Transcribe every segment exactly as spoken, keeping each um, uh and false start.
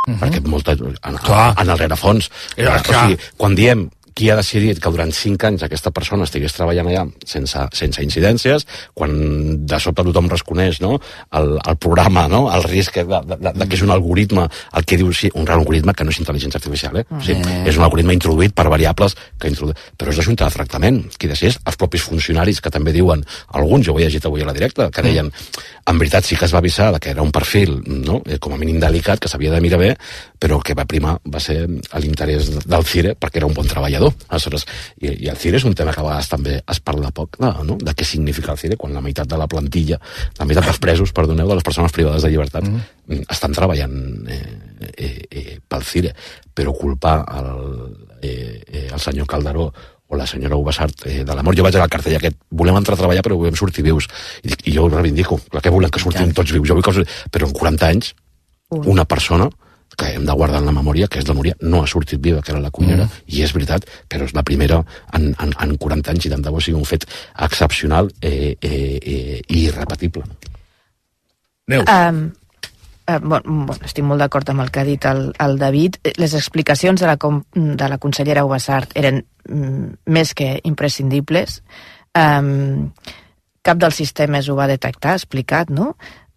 uh-huh. perquè molta, en, en el rerefons, eh, o sigui, quan diem qui ha decidit que durant cinc anys aquesta persona estigués treballant allà sense, sense incidències, quan de sobte tothom reconeix, no, el, el programa, no, el risc de, de, de, de que és un algoritme, el que diu, sí, un algoritme que no és intel·ligència artificial, eh? O sigui, eh. és un algoritme introduït per variables que introdu... però és la Junta de Tractament, qui decideix, els propis funcionaris que també diuen, alguns, jo ho he llegit avui a la directa, que deien, en veritat sí que es va avisar que era un perfil, no, com a mínim delicat, que s'havia de mirar bé, però el que va primar va ser l'interès del CIRE, perquè era un bon treballador. Aleshores, i, i el CIRE és un tema que a vegades també es parla poc, no, no? De què significa el CIRE, quan la meitat de la plantilla, la meitat dels presos, perdoneu, de les persones privades de llibertat, mm. estan treballant eh, eh, eh, pel CIRE, però culpar el, eh, eh, el senyor Calderó o la senyora Ubasart eh, de la mort. Jo vaig al cartell aquest, volem entrar a treballar però volem sortir vius, i, dic, i jo ho reivindico, clar que volem que sortim tots vius, jo vull que... però en quaranta anys una persona que hem de guardar en la memòria, que és la Núria, no ha sortit viva, que era la cuinera, mm. i és veritat, però és la primera en, en, en quaranta anys, i tant de bo sigui un fet excepcional eh, eh, eh, i irrepetible. Neus. Um, uh, bon, bon, estic molt d'acord amb el que ha dit el, el David. Les explicacions de la, de la consellera Ubasart eren mm, més que imprescindibles. Um, cap dels sistemes ho va detectar, explicat, no?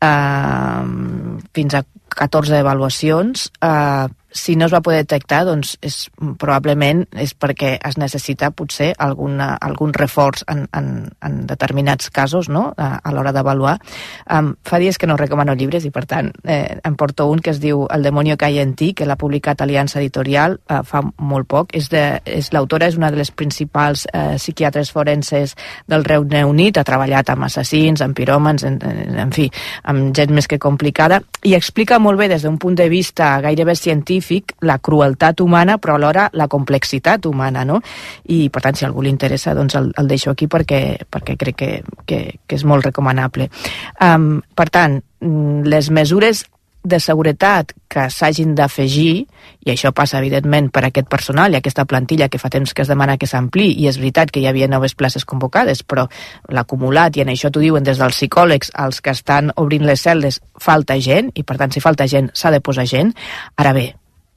Uh, fins a catorze avaluacions. Uh, si no es va poder detectar, doncs és, probablement és perquè es necessita potser alguna, algun reforç en, en, en determinats casos, no? a, a l'hora d'avaluar. Um, fa dies que no recomano llibres i per tant eh, em porto un que es diu El demonio que hay en ti, que l'ha publicat Aliança Editorial uh, fa molt poc. És de, és, l'autora és una de les principals eh, psiquiatres forenses del Regne Unit, ha treballat amb assassins, amb piròmans, en, en, en fi, amb gent més que complicada, i explica molt bé des d'un punt de vista gairebé científic la crueltat humana, però alhora la complexitat humana, no? I, per tant, si a algú li interessa, doncs el, el deixo aquí perquè, perquè crec que, que, que és molt recomanable. Um, per tant, les mesures de seguretat que s'hagin d'afegir, i això passa, evidentment, per aquest personal i aquesta plantilla que fa temps que es demana que s'ampli, i és veritat que hi havia noves places convocades, però l'acumulat, i en això t'ho diuen des dels psicòlegs, els que estan obrint les cel·les, falta gent, i per tant, si falta gent, s'ha de posar gent. Ara bé,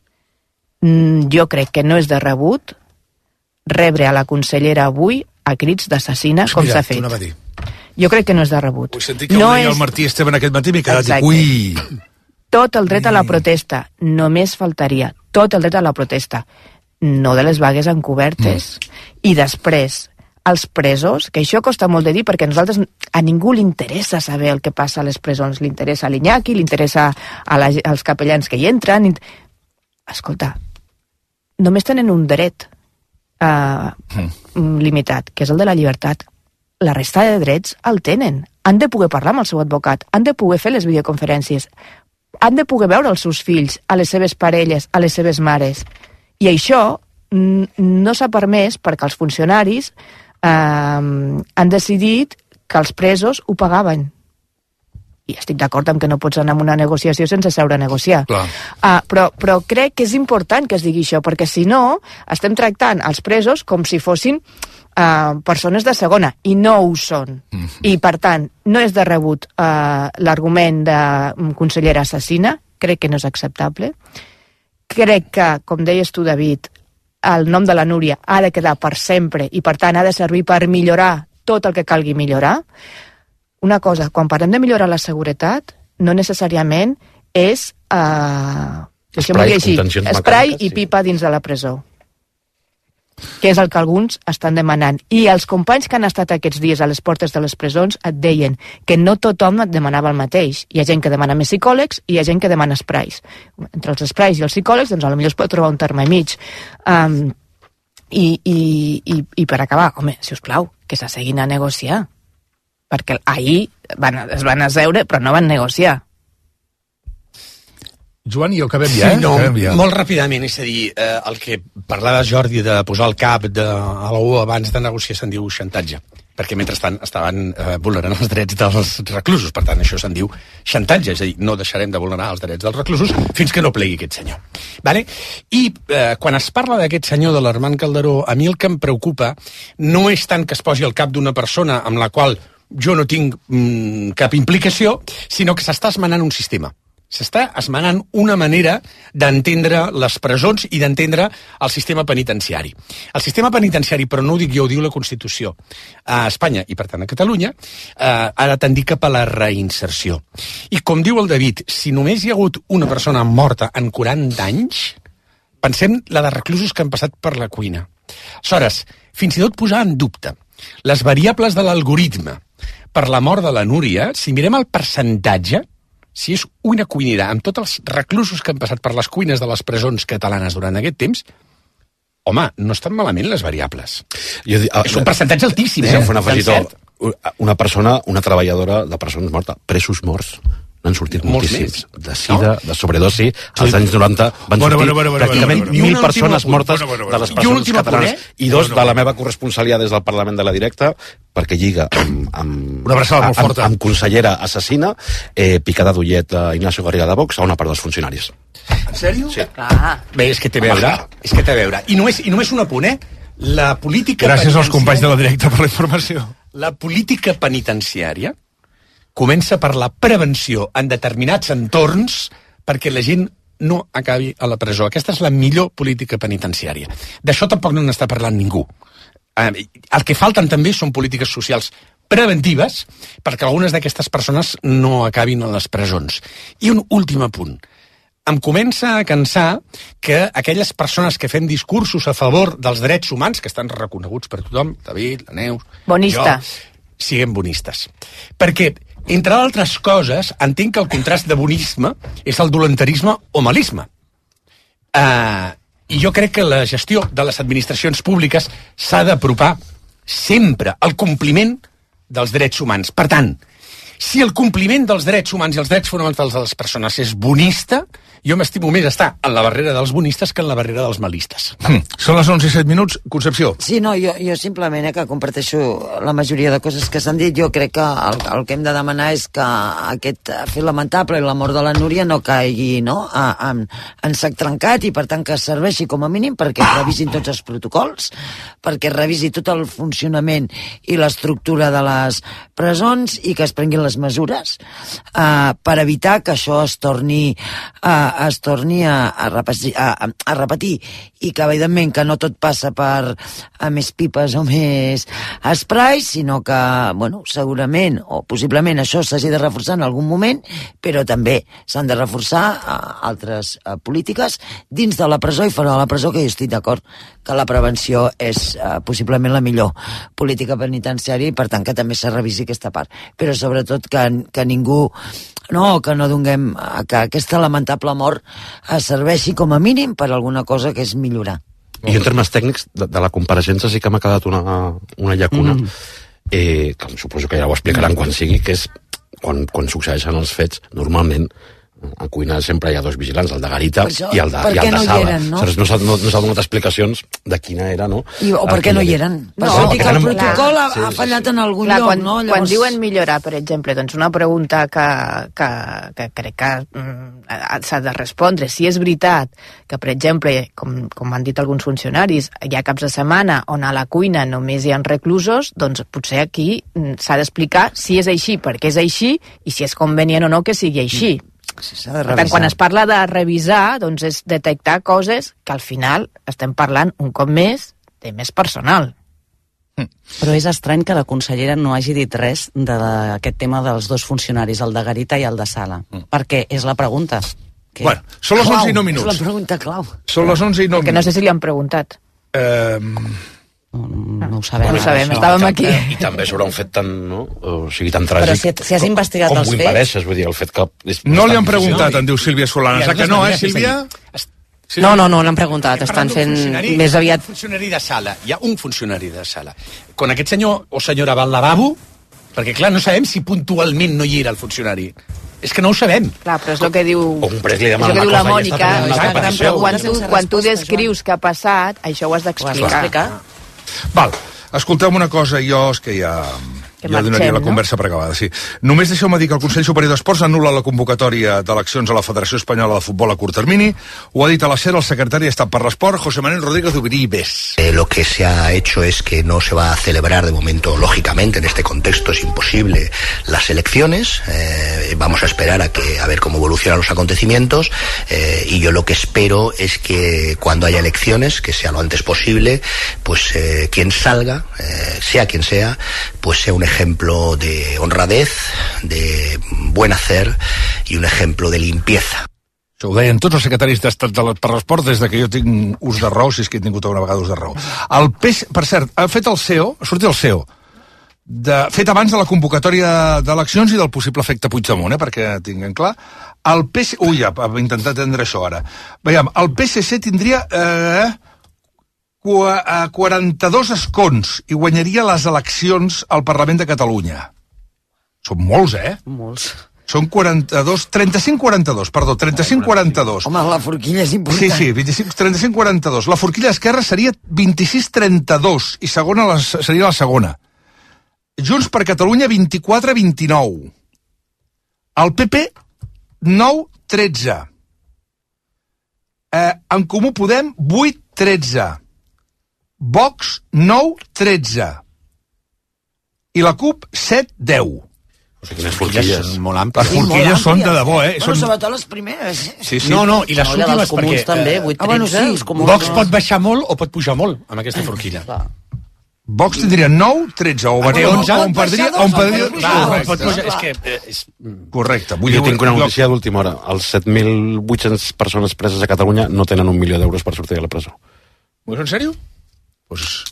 jo crec que no és de rebut rebre a la consellera avui a crits d'assassina, com s'ha fet. Jo crec que no és de rebut. Vull sentir que no ho deia és... el Martí Esteban aquest matí, m'he quedat dic, ui... Tot el dret a la protesta, només faltaria, tot el dret a la protesta, no de les vagues encobertes. Mm. I després, els presos, que això costa molt de dir perquè a nosaltres, a ningú li interessa saber el que passa a les presons, li interessa a l'Iñaki, li interessa a la, als capellans que hi entren. Escolta, només tenen un dret uh, mm. limitat, que és el de la llibertat. La resta de drets el tenen. Han de poder parlar amb el seu advocat, han de poder fer les videoconferències, han de poder veure els seus fills, a les seves parelles, a les seves mares. I això no s'ha permès perquè els funcionaris eh, han decidit que els presos ho pagaven. I estic d'acord amb que no pots anar a una negociació sense seure a negociar. Uh, però, però crec que és important que es digui això, perquè si no, estem tractant els presos com si fossin uh, persones de segona, i no ho són. Mm-hmm. I, per tant, no és de rebut uh, l'argument de consellera assassina, crec que no és acceptable. Crec que, com deies tu, David, el nom de la Núria ha de quedar per sempre i, per tant, ha de servir per millorar tot el que calgui millorar. Una cosa, quan parlem de millorar la seguretat, no necessàriament és eh, spray, spray i pipa dins de la presó, que és el que alguns estan demanant. I els companys que han estat aquests dies a les portes de les presons et deien que no tothom et demanava el mateix. Hi ha gent que demana més psicòlegs i hi ha gent que demana sprays. Entre els sprays i els psicòlegs, doncs potser es pot trobar un terme mig. Um, i, i, i, I per acabar, home, si us plau, que s'asseguin a negociar. Perquè ahir van, es van asseure però no van negociar. Joan, i ho acabem ja, eh? Sí, no, acabem ja. Molt ràpidament, és a dir, eh, el que parlava Jordi de posar el cap de, a la U abans de negociar se'n diu xantatge, perquè mentrestant estaven eh, vulnerant els drets dels reclusos, per tant això se'n diu xantatge, és a dir, no deixarem de vulnerar els drets dels reclusos fins que no plegui aquest senyor. Vale? I eh, quan es parla d'aquest senyor de l'Armand Calderó, a mi el que em preocupa no és tant que es posi al cap d'una persona amb la qual jo no tinc mm, cap implicació, sinó que s'està esmenant un sistema. S'està esmenant una manera d'entendre les presons i d'entendre el sistema penitenciari. El sistema penitenciari, però no ho dic jo, ho diu la Constitució, a Espanya i per tant a Catalunya, eh, ha de tendir cap a la reinserció. I com diu el David, si només hi ha hagut una persona morta en quaranta anys, pensem la de reclusos que han passat per la cuina. Aleshores, fins i tot posar en dubte les variables de l'algoritme per la mort de la Núria, si mirem el percentatge, si és una cuinera amb tots els reclusos que han passat per les cuines de les presons catalanes durant aquest temps, home, no estan malament les variables. Jo, ah, és un percentatge altíssim. Eh? Un afegitó, una persona, una treballadora de persones mortes, presos morts, n'han sortit Molts moltíssims. més. De sida, no? de sobredosi, als sí. anys noranta van bueno, sortir bueno, bueno, pràcticament bueno, bueno, mil bueno. persones mortes bueno, bueno, bueno. de les I un persones últim catalanes. apunt, eh? I dos No, no. de la meva corresponsalia des del Parlament de la Directa, perquè lliga amb, amb, Una abraçada molt forta. amb, amb consellera assassina, eh, picada d'ullet a Ignacio Garriga de Vox a una part dels funcionaris. En sèrio? Sí. Clar. Bé, és que té a veure, és que té a veure. I només, i només un apunt, eh? La política Gràcies als penitenciària- companys de la Directa per la informació. La política penitenciària comença per la prevenció en determinats entorns perquè la gent no acabi a la presó. Aquesta és la millor política penitenciària. D'això tampoc no n'està parlant ningú. Eh, el que falten també són polítiques socials preventives perquè algunes d'aquestes persones no acabin a les presons. I un últim apunt. Em comença a cansar que aquelles persones que fem discursos a favor dels drets humans, que estan reconeguts per tothom, David, la Neus, Bonista. jo, siguem bonistes. Perquè, entre altres coses, entenc que el contrast de bonisme és el dolenterisme o malisme. Uh, I jo crec que la gestió de les administracions públiques s'ha d'apropar sempre al compliment dels drets humans. Per tant, si el compliment dels drets humans i els drets fonamentals de les persones és bonista, jo m'estimo més estar en la barrera dels bonistes que en la barrera dels malistes. Mm. Són les onze i set minuts. Concepció. Sí, no, jo, jo simplement eh, que comparteixo la majoria de coses que s'han dit. Jo crec que el, el que hem de demanar és que aquest fet lamentable i la mort de la Núria no caigui no, a, en, en sac trencat i per tant que serveixi com a mínim perquè es revisin tots els protocols, perquè es revisi tot el funcionament i l'estructura de les presons i que es prenguin les mesures eh, per evitar que això es torni a es torni a, a, repetir, a, a repetir i que evidentment que no tot passa per a més pipes o més esprais, sinó que bueno, segurament o possiblement això s'hagi de reforçar en algun moment, però també s'han de reforçar a, altres a, polítiques dins de la presó i fora de la presó, que jo estic d'acord que la prevenció és a, possiblement la millor política penitenciària i per tant que també se revisi aquesta part, però sobretot que, que ningú no, que no donem que aquesta lamentable mort es serveixi com a mínim per alguna cosa que és millorar. I en termes tècnics, de, de la compareixença sí que m'ha quedat una, una llacuna, mm. eh, que suposo que ja ho explicaran quan sigui, que és quan, quan succeeixen els fets, normalment a cuina sempre hi ha dos vigilants, el de garita això, i el de, i el de no sala. Eren, no? No s'ha no, no donat explicacions de quina era, no? I, o per què no hi eren? Per no, això dic que el protocol ha, sí, ha fallat sí, sí. en algun Clar, lloc, quan, no? Llavors... Quan diuen millorar, per exemple, doncs una pregunta que, que, que crec que mm, s'ha de respondre. Si és veritat que, per exemple, com, com han dit alguns funcionaris, hi ha caps de setmana on a la cuina només hi ha reclusos, doncs potser aquí mm, s'ha d'explicar si és així, perquè és així, i si és convenient o no que sigui així. Mm. Sí, s'ha de per tant, quan es parla de revisar, doncs és detectar coses que al final estem parlant un cop més de més personal. Però és estrany que la consellera no hagi dit res d'aquest tema dels dos funcionaris, el de garita i el de sala. Mm. Perquè és la pregunta. Que... Bueno, són les onze i nou minuts. És la pregunta clau. Són les onze i nou Perquè minuts. no sé si li han preguntat. Eh... No, no, no ho sabem. No ho sabem, això. estàvem aquí. I també sobre un fet tan, no? O sigui, tan tràgic. Però si, si has investigat com els ho fets... impedeixes, vull dir, el fet que... És No li han bastant preguntat, difícil. em diu Sílvia Solanas. Mira, Que no, eh, Sílvia? No, no, no l'han preguntat, estan fent més aviat... Un funcionari de sala, hi ha un funcionari de sala. Quan aquest senyor o senyora va al lavabo, perquè clar, no sabem si puntualment no hi era el funcionari. És que no ho sabem. Clar, però és el que diu, O un pres li és demana el que una diu la cosa i està Mònica, fent una altra quan, petició. quan, tu, Sense quan tu resposta, descrius què ha passat, això ho has Ho has d'explicar. d'explicar? Val, escolteu una cosa, jo és que ja... Que jo marxem, donaria la no? conversa per acabada, sí. Només deixeu-me dir que el Consell Superior d'Esports anul·la la convocatòria d'eleccions a la Federació Espanyola de Futbol a curt termini. Ho ha dit a la SER el secretari d'Estat per l'Esport, José Manuel Rodríguez Ubribes. Eh, lo que se ha hecho es que no se va a celebrar de momento, lógicamente, en este contexto es imposible las elecciones. Eh, vamos a esperar a que a ver cómo evolucionan los acontecimientos eh, y yo lo que espero es que cuando haya elecciones, que sea lo antes posible, pues eh, quien salga, eh, sea quien sea, pues sea un ejemplo de honradez, de buen hacer y un ejemplo de limpieza. Això ho deien tots els secretaris d'Estat de per l'Esport des de que jo tinc ús de raó, si és que he tingut alguna vegada ús de raó. El P S, per cert, ha fet el C E O, ha sortit el C E O, de, fet abans de la convocatòria d'eleccions i del possible efecte Puigdemont, eh, perquè tinguem clar. El P S C... Ui, ja, he intentat entendre això ara. Veiem, el P S C tindria... Eh, quaranta-dos escons i guanyaria les eleccions al Parlament de Catalunya. Són molts, eh? Molts. Són quaranta-dos, trenta-cinc quaranta-dos, perdó, trenta-cinc quaranta-dos. Home, la forquilla és important. Sí, sí, vint-i-cinc, trenta-cinc quaranta-dos. La forquilla esquerra seria vint-i-sis trenta-dos i segona la, seria la segona. Junts per Catalunya vint-i-quatre vint-i-nou. El P P nou tretze. Eh, en Comú Podem vuit tretze. Vox nou tretze. I la CUP set deu. O sigui, quines forquilles. Molt àmplies. Les forquilles són de debò, eh? Bueno, Són... sobretot les primeres. Eh? Sí, sí. No, no, i les No, últimes, dels comuns perquè... també, eh, vuit ah, bueno, tretze, sí. els comuns Vox no. pot baixar molt o pot pujar molt amb aquesta forquilla. Clar. Vox tindria nou tretze, o té on, onze, on perdria... On perdria... Clar, Correcte. pot pujar, és que... eh, És... Correcte. Vull Jo dir, tinc una notícia d'última hora. Els set mil vuit-cents persones preses a Catalunya no tenen un milió d'euros per sortir de la presó. ¿Muy en serio? Pues...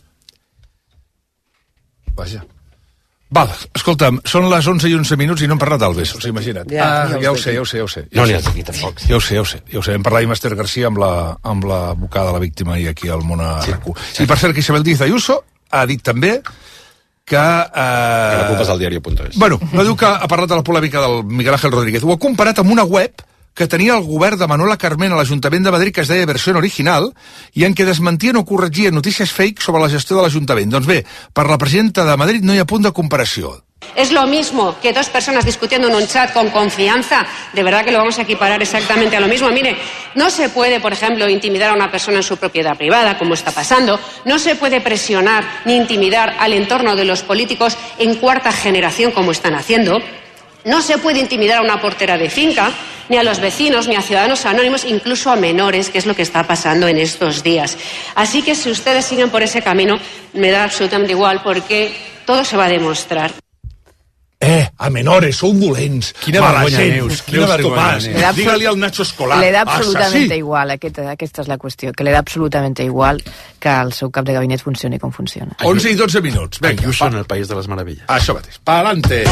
Vaja. Val, escolta'm, són les onze i onze minuts i no hem parlat d'Alves, us imagina't. Ja, ah, ja ja ho ho sé, ja ho sé, ja ho sé. No n'hi ha aquí, tampoc. Ja ho sé, ja ho sé. Ja ho sé. Hem parlat amb Esther García amb la, amb la bocada de la víctima i aquí al Món a R Q. I per cert que Isabel Díaz Ayuso ha dit també que... Eh... Que la culpa és al diario.es. Bueno, no diu que ha parlat de la polèmica del Miguel Ángel Rodríguez. Ho ha comparat amb una web que tenia el govern de Manuela Carmena a l'Ajuntament de Madrid, que es deia Versió Original, i en què desmentien o corregien notícies fake sobre la gestió de l'Ajuntament. Doncs bé, per la presidenta de Madrid no hi ha punt de comparació. Es lo mismo que dos personas discutiendo en un chat con confianza. De verdad que lo vamos a equiparar exactamente a lo mismo. Mire, no se puede, por ejemplo, intimidar a una persona en su propiedad privada, como está pasando. No se puede presionar ni intimidar al entorno de los políticos en cuarta generación, como están haciendo. No se puede intimidar a una portera de finca, ni a los vecinos, ni a ciudadanos anónimos, incluso a menores, que es lo que está pasando en estos días. Así que si ustedes siguen por ese camino, me da absolutamente igual, porque todo se va a demostrar. Eh, a menores, sou dolents. Quina vergonya, Neus. Quina vergonya, Neus. Digue-li al Nacho Escolar. Le da absolutamente assassí. igual, aquesta, aquesta és la qüestió, que le da absolutamente igual que el seu cap de gabinet funcioni com funciona. onze i dotze minuts. Vinga, Ayuso en pa... el País de les Meravelles. Això mateix. Pa'lante.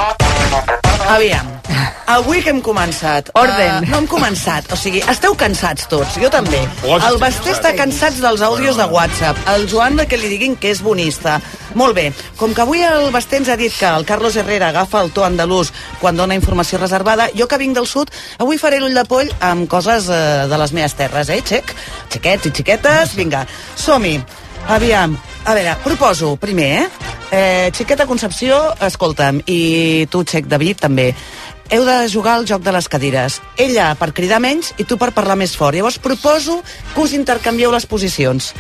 Aviam, avui que hem començat... Orden. Uh, no hem començat, o sigui, esteu cansats tots, jo també. Hosti, El Basté està cansats dels àudios de WhatsApp, el Joan de que li diguin que és bonista. Molt bé, com que avui el Basté ens ha dit que el Carlos Herrera agafa el to andalús quan dona informació reservada, jo que vinc del sud, avui faré l'ull de poll amb coses eh, de les meves terres, eh, xec? Xiquets i xiquetes, vinga, som-hi. Aviam, a veure, proposo, primer, eh? eh Xiqueta Concepció, escolta'm, i tu, Xec David, també. Heu de jugar al joc de les cadires. Ella per cridar menys i tu per parlar més fort. Llavors proposo que us intercanvieu les posicions.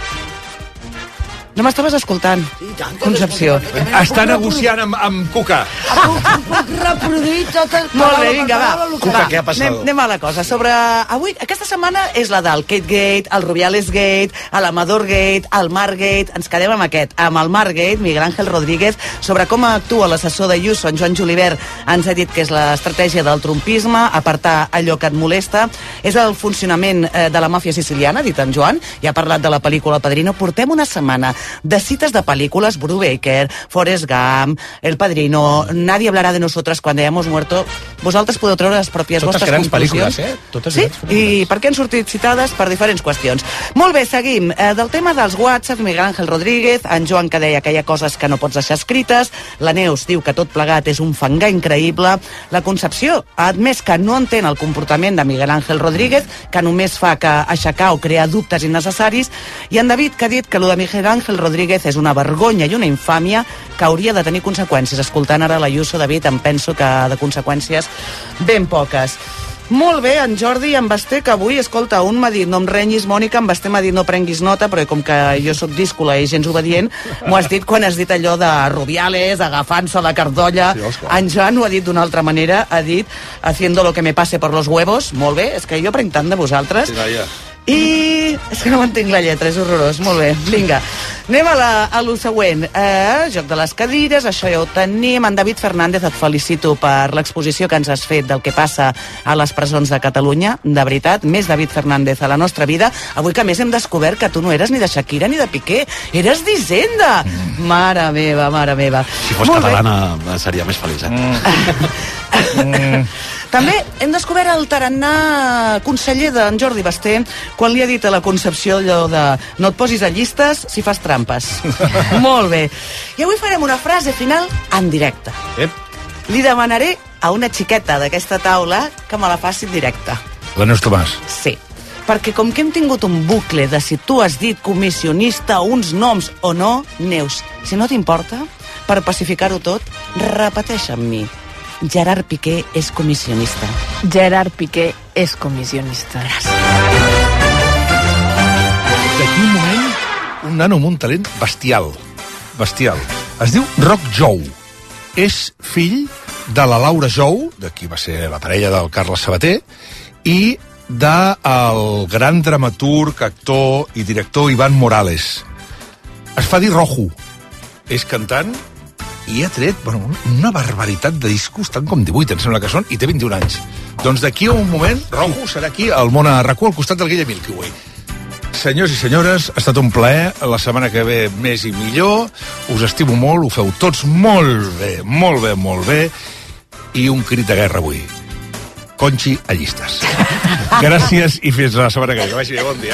No m'estaves escoltant, Concepció. Està negociant amb, amb Cuca. Puc reproduir tot el... Molt bé, vinga, va. Cuca, va, què ha passat? Anem, anem a la cosa. Sobre... Avui, aquesta setmana és la del Kate Gate, el Rubiales Gate, l'Amador Gate, el Mar Gate. Ens quedem amb aquest, amb el Mar Gate, Miguel Ángel Rodríguez, sobre com actua l'assessor de Ayuso, en Joan Julivert, ens ha dit que és l'estratègia del trumpisme, apartar allò que et molesta. És el funcionament eh, de la màfia siciliana, dit en Joan, ja ha parlat de la pel·lícula Padrino. Portem una setmana de cites de pel·lícules, Brubaker, Forrest Gump, El Padrino, Nadie hablará de nosotras cuando hayamos muerto. Vosaltres podeu treure les pròpies Totes vostres grans conclusions. pel·lícules, eh? Totes sí? grans pel·lícules. I per què han sortit citades? Per diferents qüestions. Molt bé, seguim. Eh, del tema dels WhatsApp, Miguel Ángel Rodríguez, en Joan que deia que hi ha coses que no pots deixar escrites, la Neus diu que tot plegat és un fangar increïble, la Concepció ha admès que no entén el comportament de Miguel Ángel Rodríguez, que només fa que aixecar o crear dubtes innecessaris, i en David que ha dit que lo de Miguel Ángel Ángel Rodríguez és una vergonya i una infàmia que hauria de tenir conseqüències. Escoltant ara l'Ayuso, David, em penso que de conseqüències ben poques. Molt bé, en Jordi i en Basté, que avui, escolta, un m'ha dit no em renyis, Mònica, en Basté m'ha dit no prenguis nota, però com que jo sóc díscola i gens obedient, m'ho has dit quan has dit allò de Rubiales, agafant-se la cardolla. Sí, en Joan ho ha dit d'una altra manera, ha dit haciendo lo que me pase por los huevos. Molt bé, és que jo prenc tant de vosaltres. Sí, ja. I... és que no m'entenc la lletra, és horrorós. Molt bé, vinga. Anem a, la, a lo següent. Eh, joc de les cadires, això ja ho tenim. En David Fernández, et felicito per l'exposició que ens has fet del que passa a les presons de Catalunya. De veritat, més David Fernández a la nostra vida. Avui, que més hem descobert que tu no eres ni de Shakira ni de Piqué, eres d'Hisenda. Mm. Mare meva, mare meva. Si fos Molt catalana bé. Seria més feliç, eh? Mm. mm. També hem descobert el tarannà conseller d'en Jordi Basté quan li ha dit a la Concepció allò de no et posis a llistes si fas trampes. Molt bé. I avui farem una frase final en directe. Ep. Li demanaré a una xiqueta d'aquesta taula que me la faci en directe. La Neus Tomàs. Sí. Perquè com que hem tingut un bucle de si tu has dit comissionista uns noms o no, Neus, si no t'importa, per pacificar-ho tot, repeteix amb mi. Gerard Piqué és comissionista. Gerard Piqué és comissionista. D'aquí un moment, un nano amb un talent bestial. Bestial. Es diu Roc Jou. És fill de la Laura Jou, de qui va ser la parella del Carles Sabater, i del gran dramaturg, actor i director Iván Morales. Es fa dir Rojo. És cantant i ha tret, bueno, una barbaritat de discos, tant com divuit, em sembla que són, i té vint-i-un anys. Doncs d'aquí a un moment, Rojo serà aquí al Món a RAC u, al costat del Guille Milky Way. Senyors i senyores, ha estat un plaer. La setmana que ve més i millor. Us estimo molt, ho feu tots molt bé, molt bé, molt bé. I un crit de guerra avui. Conchi a llistes. Gràcies i fins la setmana que ve. Que vagi bé, bon dia.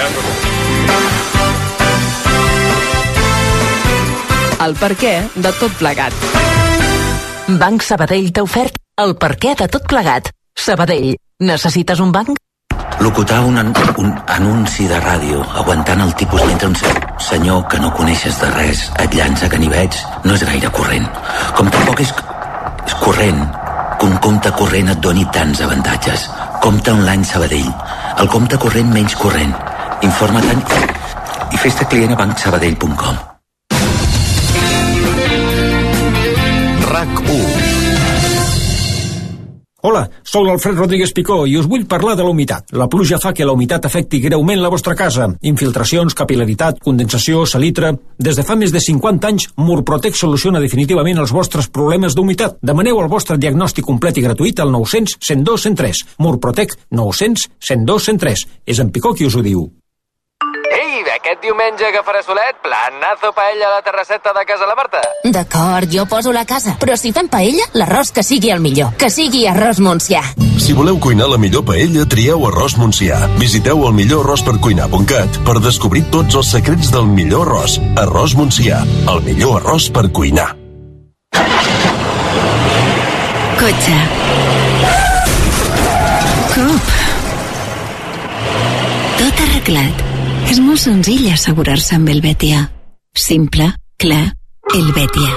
El perquè de tot plegat. Banc Sabadell t'ha ofert el perquè de tot plegat. Sabadell, necessites un banc? Locutar un, an un anunci de ràdio aguantant el tipus mentre un senyor que no coneixes de res et llança ganiveig no és gaire corrent. Com tampoc és, és corrent que un compte corrent et doni tants avantatges. Compte online Sabadell, el compte corrent menys corrent. Informa-te'n i fes-te client a banc sabadell punt com. RAC u. Hola, soc l'Alfred Rodríguez Picó i us vull parlar de la humitat. La pluja fa que la humitat afecti greument la vostra casa. Infiltracions, capil·laritat, condensació, salitre... Des de fa més de cinquanta anys, Murprotec soluciona definitivament els vostres problemes d'humitat. Demaneu el vostre diagnòstic complet i gratuït al nou cents cent dos cent tres. Murprotec nou cents cent dos cent tres. És en Picó qui us ho diu. Ei, aquest diumenge que farà solet, planazo paella a la terrasseta de casa la Marta. D'acord, jo poso la casa, però si fem paella, l'arròs que sigui el millor. Que sigui arròs Montsià. Si voleu cuinar la millor paella, trieu arròs Montsià. Visiteu el millor arròs per cuinar punt cat per descobrir tots els secrets del millor arròs. Arròs Montsià, el millor arròs per cuinar. Cotxe. Cop. Tot arreglat. És molt senzill assegurar-se amb Helvetia. Simple, clar, Helvetia.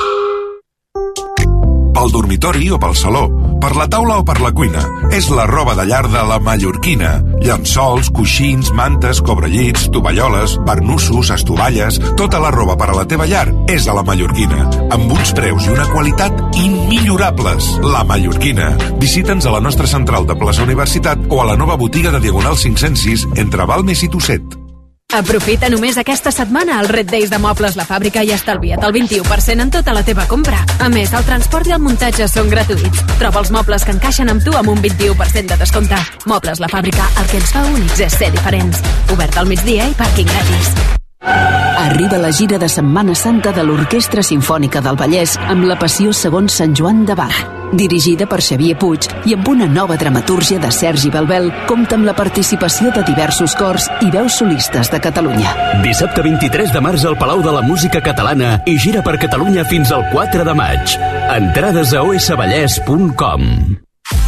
Pel dormitori o pel saló, per la taula o per la cuina. És la roba de llar de la Mallorquina. Llençols, coixins, mantes, cobrellits, tovalloles, barnussos, estovalles... Tota la roba per a la teva llar és a la Mallorquina. Amb uns preus i una qualitat immillorables. La Mallorquina. Visita'ns a la nostra central de plaça Universitat o a la nova botiga de Diagonal cinc-cents sis entre Balmes i Tosset. Aprofita només aquesta setmana el Red Days de Mobles La Fàbrica i estalvia't el vint-i-u per cent en tota la teva compra. A més, el transport i el muntatge són gratuïts. Troba els mobles que encaixen amb tu amb un vint-i-u per cent de descompte. Mobles La Fàbrica, el que ens fa únics és ser diferents. Obert al migdia i pàrquing gratis. Arriba la gira de Setmana Santa de l'Orquestra Simfònica del Vallès amb la Passió segons Sant Joan de Bach. Dirigida per Xavier Puig i amb una nova dramatúrgia de Sergi Belbel, compta amb la participació de diversos cors i veus solistes de Catalunya. Dissabte vint-i-tres de març al Palau de la Música Catalana i gira per Catalunya fins al quatre de maig. Entrades a o s vallès punt com.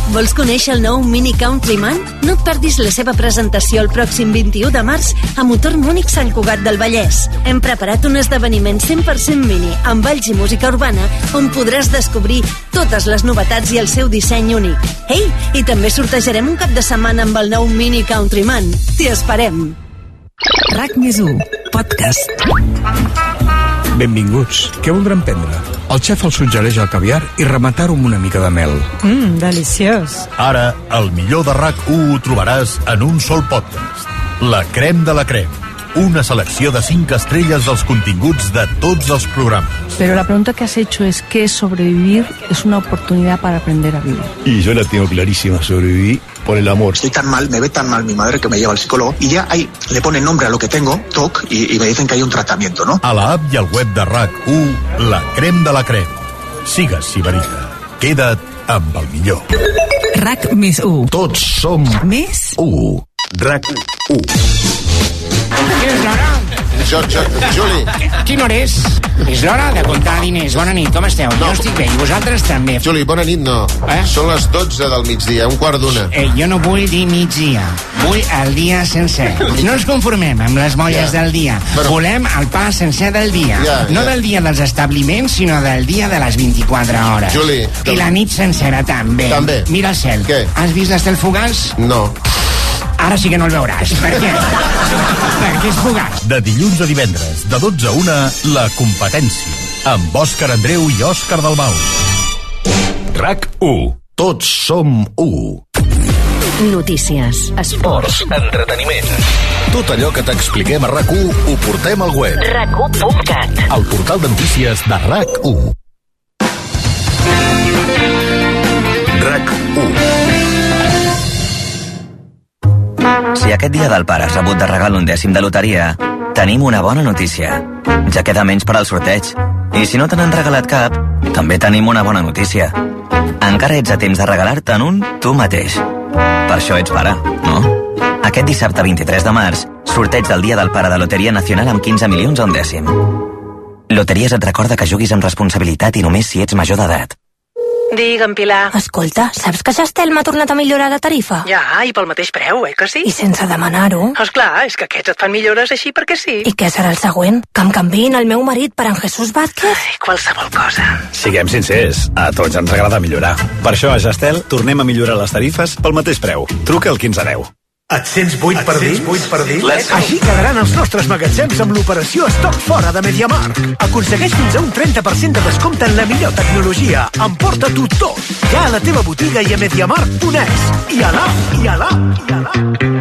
Vols conèixer el nou Mini Countryman? No et perdis la seva presentació el pròxim vint-i-u de març a Motor Múnich Sant Cugat del Vallès. Hem preparat un esdeveniment cent per cent mini amb balls i música urbana on podràs descobrir totes les novetats i el seu disseny únic. Ei, i també sortejarem un cap de setmana amb el nou Mini Countryman. T'hi esperem. RAC més u, podcast. Benvinguts. Què voldran prendre? El xef els suggereix el caviar i rematar-ho amb una mica de mel. Mmm, deliciós. Ara, el millor de RAC u ho trobaràs en un sol podcast. La crem de la crem. Una selecció de cinc estrelles dels continguts de tots els programes. Pero la pregunta que has hecho es que sobrevivir es una oportunidad para aprender a vivir. Y yo la tengo clarísima, sobrevivir por el amor. Estoy tan mal, me ve tan mal mi madre que me lleva al psicólogo y ya ahí le ponen nombre a lo que tengo, T O C, y, y me dicen que hay un tratamiento, ¿no? A la app i al web de RAC u, la crem de la crem. Sigues Sibarita. Queda't amb el millor. RAC més u. Tots som més u. RAC u. És l'hora? Jo, jo, Juli. Quina hora és? És l'hora de comptar diners. Bona nit, com esteu? No. Jo estic bé, i vosaltres també. Juli, bona nit, no. Eh? Són les dotze del migdia, un quart d'una. Eh, jo no vull dir migdia. Vull el dia sencer. No ens conformem amb les molles ja. del dia. Però... Volem el pa sencer del dia. Ja, no ja. del dia dels establiments, sinó del dia de les vint-i-quatre hores. Juli. I la nit sencera també. També. Mira el cel. Què? Has vist l'estel fugaç? No. Ara sí que no el veuràs. Per què? Perquè és fugaç. De dilluns a divendres, de dotze a una, La Competència. Amb Òscar Andreu i Òscar Dalmau. RAC u. Tots som u. Notícies, esports, entreteniment. Tot allò que t'expliquem a RAC u ho portem al web. rac u punt cat. El portal de notícies de RAC u. RAC u. Si aquest dia del pare has rebut de regal un dècim de loteria, tenim una bona notícia. Ja queda menys per al sorteig. I si no te n'han regalat cap, també tenim una bona notícia. Encara ets a temps de regalar-te'n un tu mateix. Per això ets pare, no? Aquest dissabte vint-i-tres de març, sorteig del dia del pare de Loteria Nacional amb quinze milions a un dècim. Loteries et recorda que juguis amb responsabilitat i només si ets major d'edat. Digue'm, Pilar. Escolta, saps que Gestel m'ha tornat a millorar la tarifa? Ja, i pel mateix preu, eh, que sí? I sense demanar-ho. Esclar, és que aquests et fan millores així perquè sí. I què serà el següent? Que em canviïn el meu marit per en Jesús Vázquez? Ai, qualsevol cosa. Siguem sincers, a tots ens agrada millorar. Per això a Gestel tornem a millorar les tarifes pel mateix preu. Truca al quinze deu. Et sents buit per dins? per dins? Així quedaran els nostres magatzems amb l'operació Estoc Fora de MediaMarkt. Aconsegueix fins a un trenta per cent de descompte en la millor tecnologia. Emporta-t'ho tot. Ja a la teva botiga i a MediaMarkt punt es. I a la, i a la, i a la.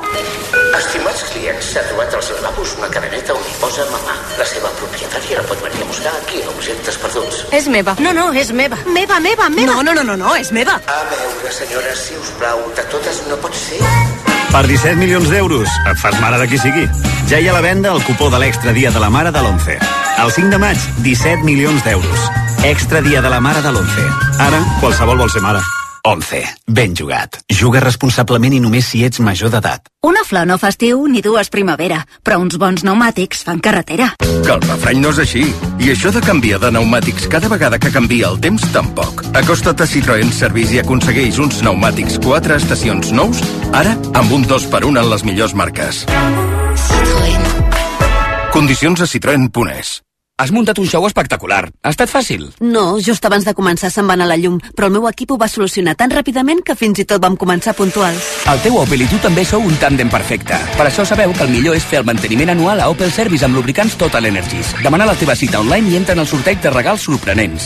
Estimats clients, s'ha trobat als lavabos una cadeneta on hi posa mamà. La seva propietària la pot venir a buscar aquí a Objectes Perduts. És meva. No, no, és meva. Meva, meva, meva. No, no, no, no, no, és meva. A veure, senyora, si us plau, de totes no pot ser... Per disset milions d'euros, et fas mare de qui sigui. Ja hi ha a la venda el cupó de l'Extra Dia de la Mare de l'onze. El cinc de maig, disset milions d'euros. Extra Dia de la Mare de l'onze. Ara, qualsevol vol ser mare. onze. Ben jugat. Juga responsablement i només si ets major d'edat. Una flor no fa estiu ni dues primavera, però uns bons pneumàtics fan carretera. Que el refrany no és així. I això de canviar de pneumàtics cada vegada que canvia el temps, tampoc. Acosta't a Citroën Service i aconsegueix uns pneumàtics quatre estacions nous, ara amb un dos per un en les millors marques. Citroën. Condicions a citroen punt es. Has muntat un show espectacular. Ha estat fàcil? No, just abans de començar se'n va anar la llum, però el meu equip ho va solucionar tan ràpidament que fins i tot vam començar puntuals. El teu Opel i tu també sou un tàndem perfecte. Per això sabeu que el millor és fer el manteniment anual a Opel Service amb lubricants Total Energies. Demana la teva cita online i entra en el sorteig de regals sorprenents.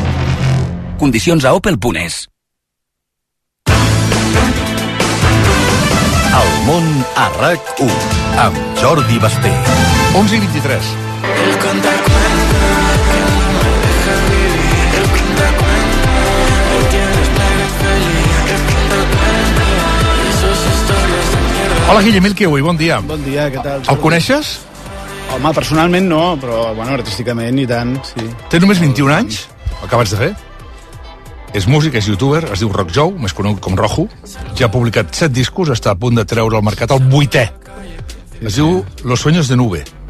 Condicions a opel punt es. El món a RAC u amb Jordi Basté. onze i vint-i-tres. El contacuento que no me deja vivir. El contacuento me tienes plena feliz. El contacuento y sus historias de mierda. Hola, Guillemil Kiwi, bon dia. Bon dia, què tal? El coneixes? Home, personalment no, però bueno, artísticament i tant, sí. Té només vint-i-un anys, el que vaig de fer. És músic, és youtuber, es diu Rock Joe, més conegut com Rojo. Ja ha publicat set discos, està a punt de treure al mercat el vuitè. Es diu Los sueños de nube.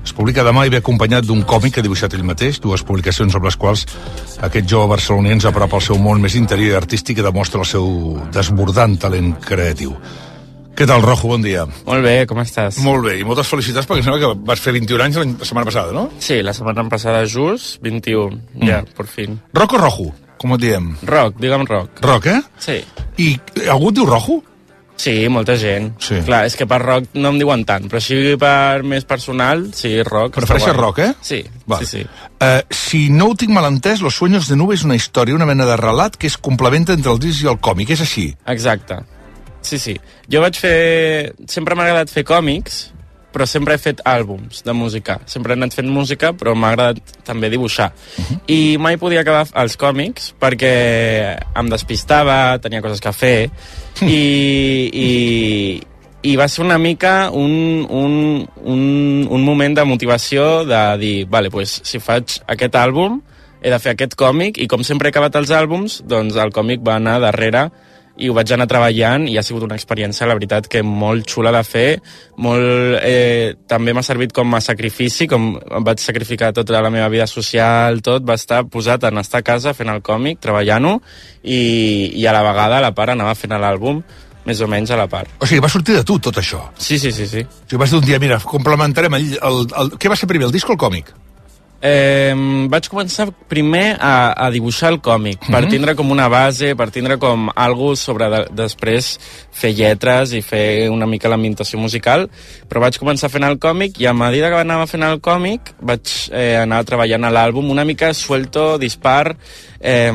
Es publica demà i ve acompanyat d'un còmic que ha dibuixat ell mateix, dues publicacions amb les quals aquest jove barceloní ens apropa al seu món més interior i artístic i demostra el seu desbordant talent creatiu. Què tal, Rojo? Bon dia. Molt bé, com estàs? Molt bé, i moltes felicitats perquè sembla que vas fer vint-i-un anys la setmana passada, no? Sí, la setmana passada just, vint-i-un, mm. ja, per fin. Roc o Rojo, com et diem? Roc, digue'm Roc. Roc, eh? Sí. I algú et diu Rojo? Sí, molta gent. Sí. Clar, és que per rock no em diuen tant, però si per més personal, sí, rock. Prefereixes rock, eh? Sí, vale. sí, sí. Uh, si no ho tinc mal entès, Los sueños de nube és una història, una mena de relat que es complementa entre el disc i el còmic, és així? Exacte. Sí, sí. Jo vaig fer... Sempre m'ha agradat fer còmics, però sempre he fet àlbums de música. Sempre he anat fent música, però m'ha agradat també dibuixar. Uh -huh. I mai podia acabar els còmics perquè em despistava, tenia coses que fer, i, i, i va ser una mica un, un, un, un moment de motivació de dir, vale, pues, si faig aquest àlbum, he de fer aquest còmic, i com sempre he acabat els àlbums, doncs el còmic va anar darrere i ho vaig anar treballant i ha sigut una experiència, la veritat, que molt xula de fer, molt, eh, també m'ha servit com a sacrifici, com em vaig sacrificar tota la meva vida social, tot va estar posat en estar a casa fent el còmic, treballant-ho, i, i a la vegada a la part anava fent l'àlbum, més o menys a la part. O sigui, va sortir de tu tot això? Sí, sí, sí. sí. O sigui, vas dir un dia, mira, complementarem el, el, el... Què va ser primer, el disc o el còmic? Eh, vaig començar primer a, a dibuixar el còmic, mm -hmm. per tindre com una base, per tindre com algo sobre de, després fer lletres i fer una mica l'ambientació musical, però vaig començar fent el còmic i a mesura que anava fent el còmic vaig eh, anar treballant a l'àlbum una mica suelto, dispar, eh,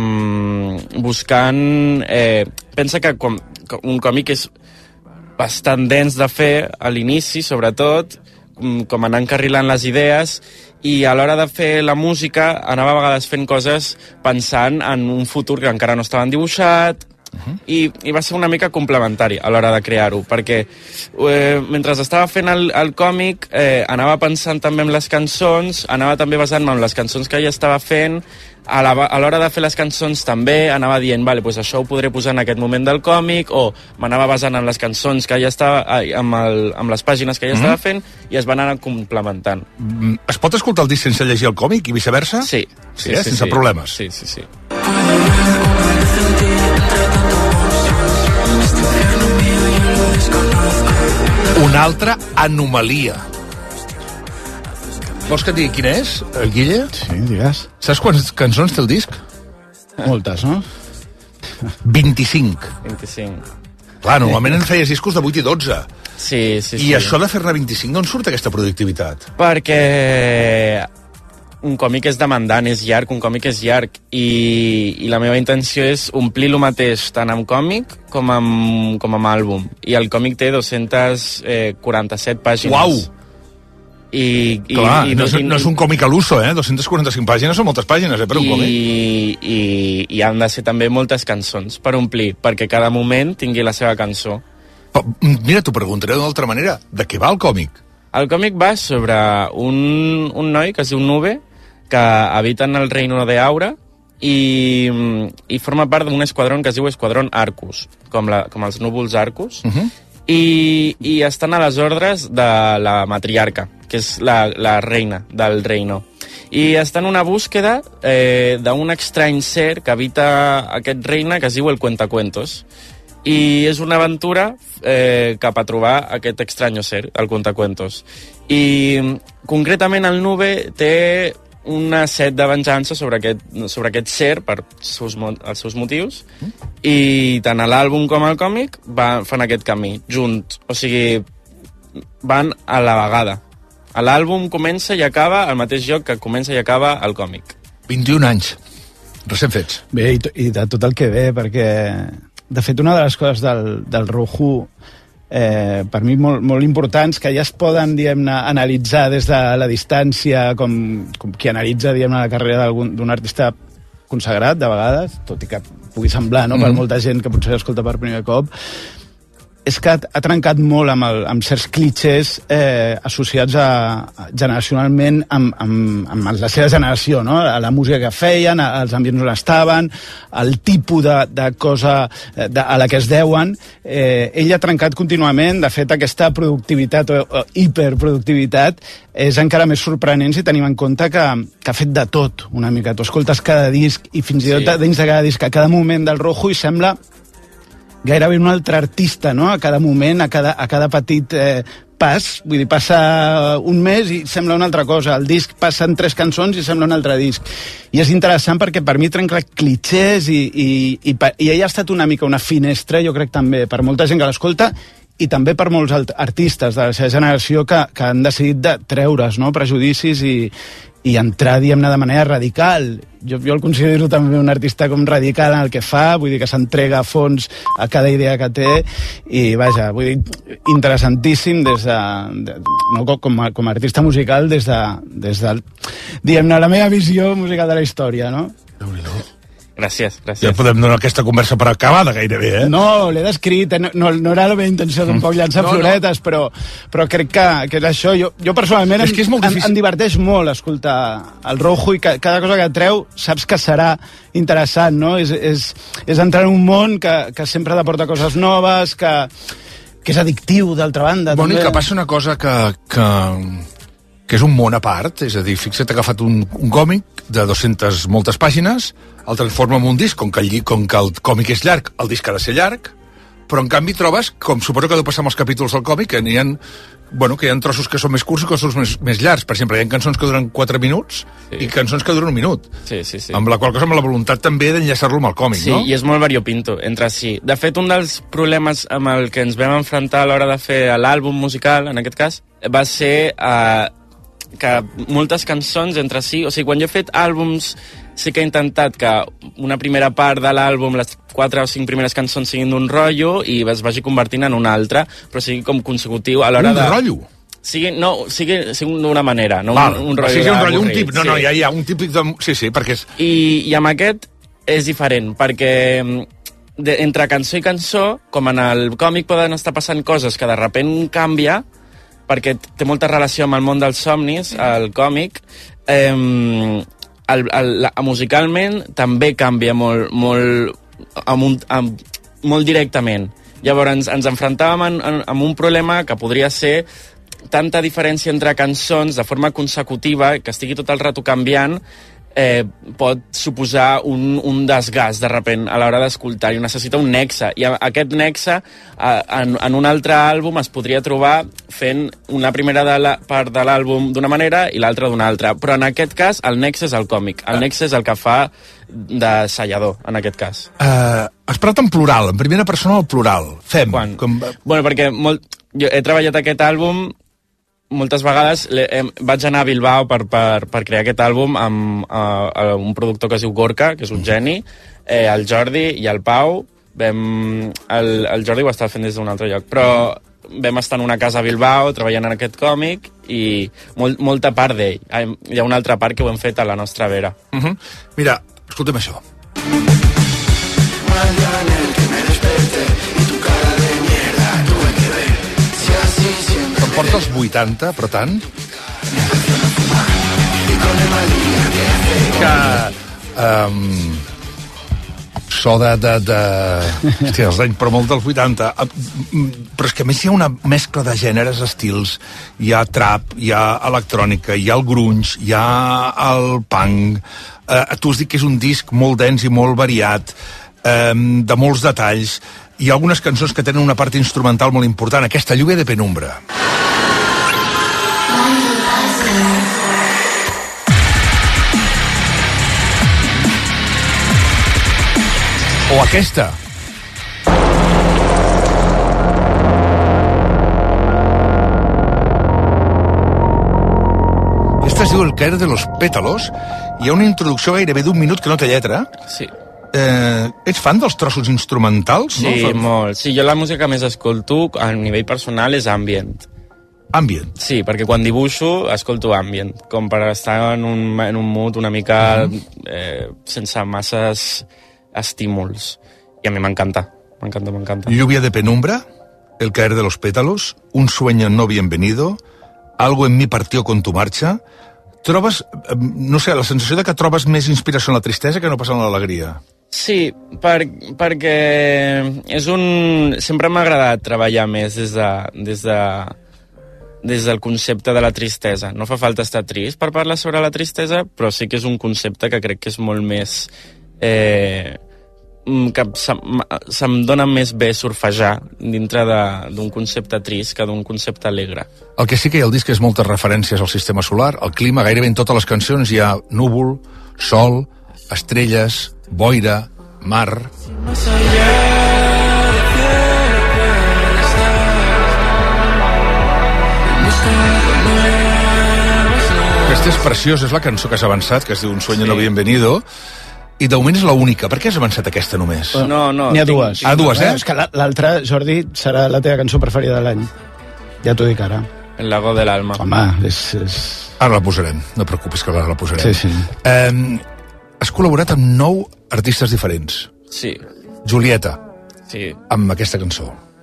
buscant... Eh, pensa que com, com un còmic és bastant dens de fer a l'inici, sobretot, com anar encarrilant les idees, i a l'hora de fer la música anava a vegades fent coses pensant en un futur que encara no estava dibuixat, uh-huh. i, i va ser una mica complementari a l'hora de crear-ho, perquè eh, mentre estava fent el, el còmic eh, anava pensant també en les cançons, anava també basant-me en les cançons que ja estava fent, a l'hora de fer les cançons també anava dient, vale, pues això ho podré posar en aquest moment del còmic, o m'anava basant en les cançons que ja estava, ai, amb, el, amb les pàgines que ja mm-hmm. estava fent, i es van anar complementant. Es pot escoltar el disc sense llegir el còmic i viceversa? Sí. Sí, sí, eh? sí sense sí. problemes? Sí, sí, sí. Una altra anomalia. Vols que et digui quina és, el Guille? Sí, digues. Saps quantes cançons té el disc? Moltes, no? vint-i-cinc. vint-i-cinc. Clar, normalment en feies discos de vuit i dotze. Sí, sí, I sí. això de fer-ne vint-i-cinc, d'on surt aquesta productivitat? Perquè un còmic és demandant, és llarg, un còmic és llarg, i, i la meva intenció és omplir el mateix tant amb còmic com amb, com amb àlbum. I el còmic té dos-centes quaranta-set pàgines. Uau! I, i, Clar, i, no, és, no és un còmic a l'uso, eh? dos-centes quaranta-cinc pàgines són moltes pàgines, eh, per un i, còmic. I, i han de ser també moltes cançons per omplir, perquè cada moment tingui la seva cançó. Però, mira, t'ho preguntaré d'una altra manera. De què va el còmic? El còmic va sobre un, un noi que es diu Nube, que habita en el reino de Aura, i, i forma part d'un esquadrón que es diu Esquadrón Arcus, com, la, com els núvols Arcus, uh -huh. i, i estan a les ordres de la matriarca, que és la, la reina del reino. I està en una búsqueda eh, d'un estrany ser que habita aquest reina que es diu el Cuentacuentos. I és una aventura eh, cap a trobar aquest estrany ser, el Cuentacuentos. I concretament el Nube té una set de venjança sobre aquest, sobre aquest ser per seus, els seus motius, mm. i tant a l'àlbum com al còmic va, fan aquest camí junts, o sigui, van a la vegada. A l'àlbum comença i acaba al mateix lloc que comença i acaba el còmic. vint-i-un anys, recent fets. Bé, i, i de tot el que ve, perquè de fet una de les coses del, del Rojo eh, per mi molt, molt importants, que ja es poden, diguem-ne, analitzar des de la distància, com, com qui analitza, diguem-ne, la carrera d'un artista consagrat, de vegades, tot i que pugui semblar, no?, mm. per molta gent que potser escolta per primer cop, és que ha trencat molt amb, el, amb certs clitxers eh, associats a, a, generacionalment amb, amb, amb la seva generació, no? A la música que feien, als ambients on estaven, el tipus de, de cosa de, a la que es deuen. Eh, ell ha trencat contínuament. De fet, aquesta productivitat o, o hiperproductivitat és encara més sorprenent si tenim en compte que, que ha fet de tot una mica. Tu escoltes cada disc i fins i tot sí. dins de cada disc, a cada moment del Rojo, i sembla gairebé un altre artista, no? A cada moment, a cada, a cada petit eh, pas. Vull dir, passa un mes i sembla una altra cosa. El disc passen tres cançons i sembla un altre disc. I és interessant perquè per mi trenca clitxers i, i, i, i ella ha estat una mica una finestra, jo crec també, per molta gent que l'escolta, i també per molts artistes de la seva generació que, que han decidit de treure's, no? Prejudicis i, i entrar, diguem-ne, de manera radical. Jo, jo el considero també un artista com radical en el que fa, vull dir que s'entrega a fons a cada idea que té, i vaja, vull dir, interessantíssim des de, de no, com, a, com a artista musical des de, des de diguem-ne, la meva visió musical de la història, no? Gràcies, gràcies. Ja podem donar aquesta conversa per acabada, gairebé, eh? No, l'he descrit, no, no, no era la meva intenció tampoc llançar no, floretes, no. Però, però crec que, que és això. Jo, jo personalment és que és em, em, em diverteix molt escoltar el Rojo, i que, cada cosa que treu saps que serà interessant, no? És, és, és entrar en un món que, que sempre t'aporta coses noves, que, que és addictiu, d'altra banda. Bueno, també. I que passa una cosa que... que... que és un món a part, és a dir, fixa't, ha agafat un, un còmic de dues-centes moltes pàgines, el transforma en un disc, com que, el, com que el còmic és llarg, el disc ha de ser llarg, però en canvi trobes, com suposo que deu passar amb els capítols del còmic, que n'hi ha, bueno, que hi ha trossos que són més curts i trossos més, més llargs. Per exemple, hi ha cançons que duren quatre minuts sí. i cançons que duren un minut. Sí, sí, sí. Amb la qual cosa, amb la voluntat també d'enllaçar-lo amb el còmic, sí, no? Sí, i és molt variopinto entre si. De fet, un dels problemes amb el que ens vam enfrontar a l'hora de fer l'àlbum musical, en aquest cas, va ser eh, que moltes cançons entre si... O sigui, quan jo he fet àlbums, sí que he intentat que una primera part de l'àlbum, les quatre o cinc primeres cançons siguin d'un rotllo i es vagi convertint en un altre, però sigui com consecutiu a l'hora de... Un rotllo? Sigui, no, sigui, sigui d'una manera, no Val, un, un rotllo, sí, sí, un rotllo, un tip, no, sí. no, ja hi ha un típic de... Sí, sí, perquè és... I, i amb aquest és diferent, perquè de, entre cançó i cançó, com en el còmic poden estar passant coses que de repent canvia, perquè té molta relació amb el món dels somnis, el còmic, eh, el, el, la, musicalment també canvia molt, molt, amb un, amb, molt directament. Llavors ens, ens enfrontàvem en, en, amb un problema que podria ser tanta diferència entre cançons de forma consecutiva, que estigui tot el rato canviant, eh, pot suposar un, un desgast de repent a l'hora d'escoltar, i necessita un nexe, i aquest nexe eh, en, en un altre àlbum es podria trobar fent una primera de la, part de l'àlbum d'una manera i l'altra d'una altra, però en aquest cas el nexe és el còmic, el nexe és el que fa de sellador, en aquest cas. Uh, has parlat en plural, en primera persona al plural. Fem. Quan? Com... Bueno, perquè molt, jo he treballat aquest àlbum moltes vegades, eh, vaig anar a Bilbao per, per, per crear aquest àlbum amb eh, un productor que es diu Gorka, que és un geni, eh, el Jordi i el Pau. Vam, el, el Jordi ho estava fent des d'un altre lloc, però vam estar en una casa a Bilbao treballant en aquest còmic i molt, molta part d'ell. Hi ha una altra part que ho hem fet a la nostra vera. Uh -huh. Mira, escolta'm això. Porta els vuitanta, però tant... Que... Um, so de... de, de... Hòstia, els anys, però molt dels vuitanta. Però és que a més hi ha una mescla de gèneres, estils. Hi ha trap, hi ha electrònica, hi ha el grunge, hi ha el punk. Uh, tu has dit que és un disc molt dens i molt variat, um, de molts detalls. Hi ha algunes cançons que tenen una part instrumental molt important. Aquesta, Lluvia de penumbra. O aquesta. Aquesta es diu El caer de los pétalos. Hi ha una introducció gairebé d'un minut que no té lletra. Sí. Eh, ets fan dels trossos instrumentals? Sí, no? molt. Sí, jo la música que més escolto a nivell personal és ambient. Ambient? Sí, perquè quan dibuixo escolto ambient, com per estar en un, en un mood una mica uh-huh. eh, sense masses estímuls. I a mi m'encanta, m'encanta, m'encanta. Lluvia de penumbra? El caer de los pétalos, Un sueño no bienvenido, Algo en mi partió con tu marxa. Trobes, no sé, la sensació de que trobes més inspiració en la tristesa que no pas en l'alegria. Sí, per, perquè és un... sempre m'ha agradat treballar més des de, des de, des del concepte de la tristesa. No fa falta estar trist per parlar sobre la tristesa, però sí que és un concepte que crec que és molt més... Eh, que se'm, se'm dona més bé surfejar dintre d'un concepte trist que d'un concepte alegre. El que sí que hi ha al disc és moltes referències al sistema solar, al clima, gairebé en totes les cançons hi ha núvol, sol, estrelles, boira, mar... Aquesta és preciós, és la cançó que s'ha avançat, que es diu Un sueño sí. no bienvenido, i de moment és l'única. Per què has avançat aquesta només? No, no. N'hi ha dues. Ah, dues, eh? És que l'altra, Jordi, serà la teva cançó preferida de l'any. Ja t'ho dic ara. El lago de l'alma. Home, és, és... Ara la posarem, no et preocupis que ara la posarem. Sí, sí. Eh, has col·laborat amb nou artistes diferents. Sí. Julieta. Sí. Amb aquesta cançó.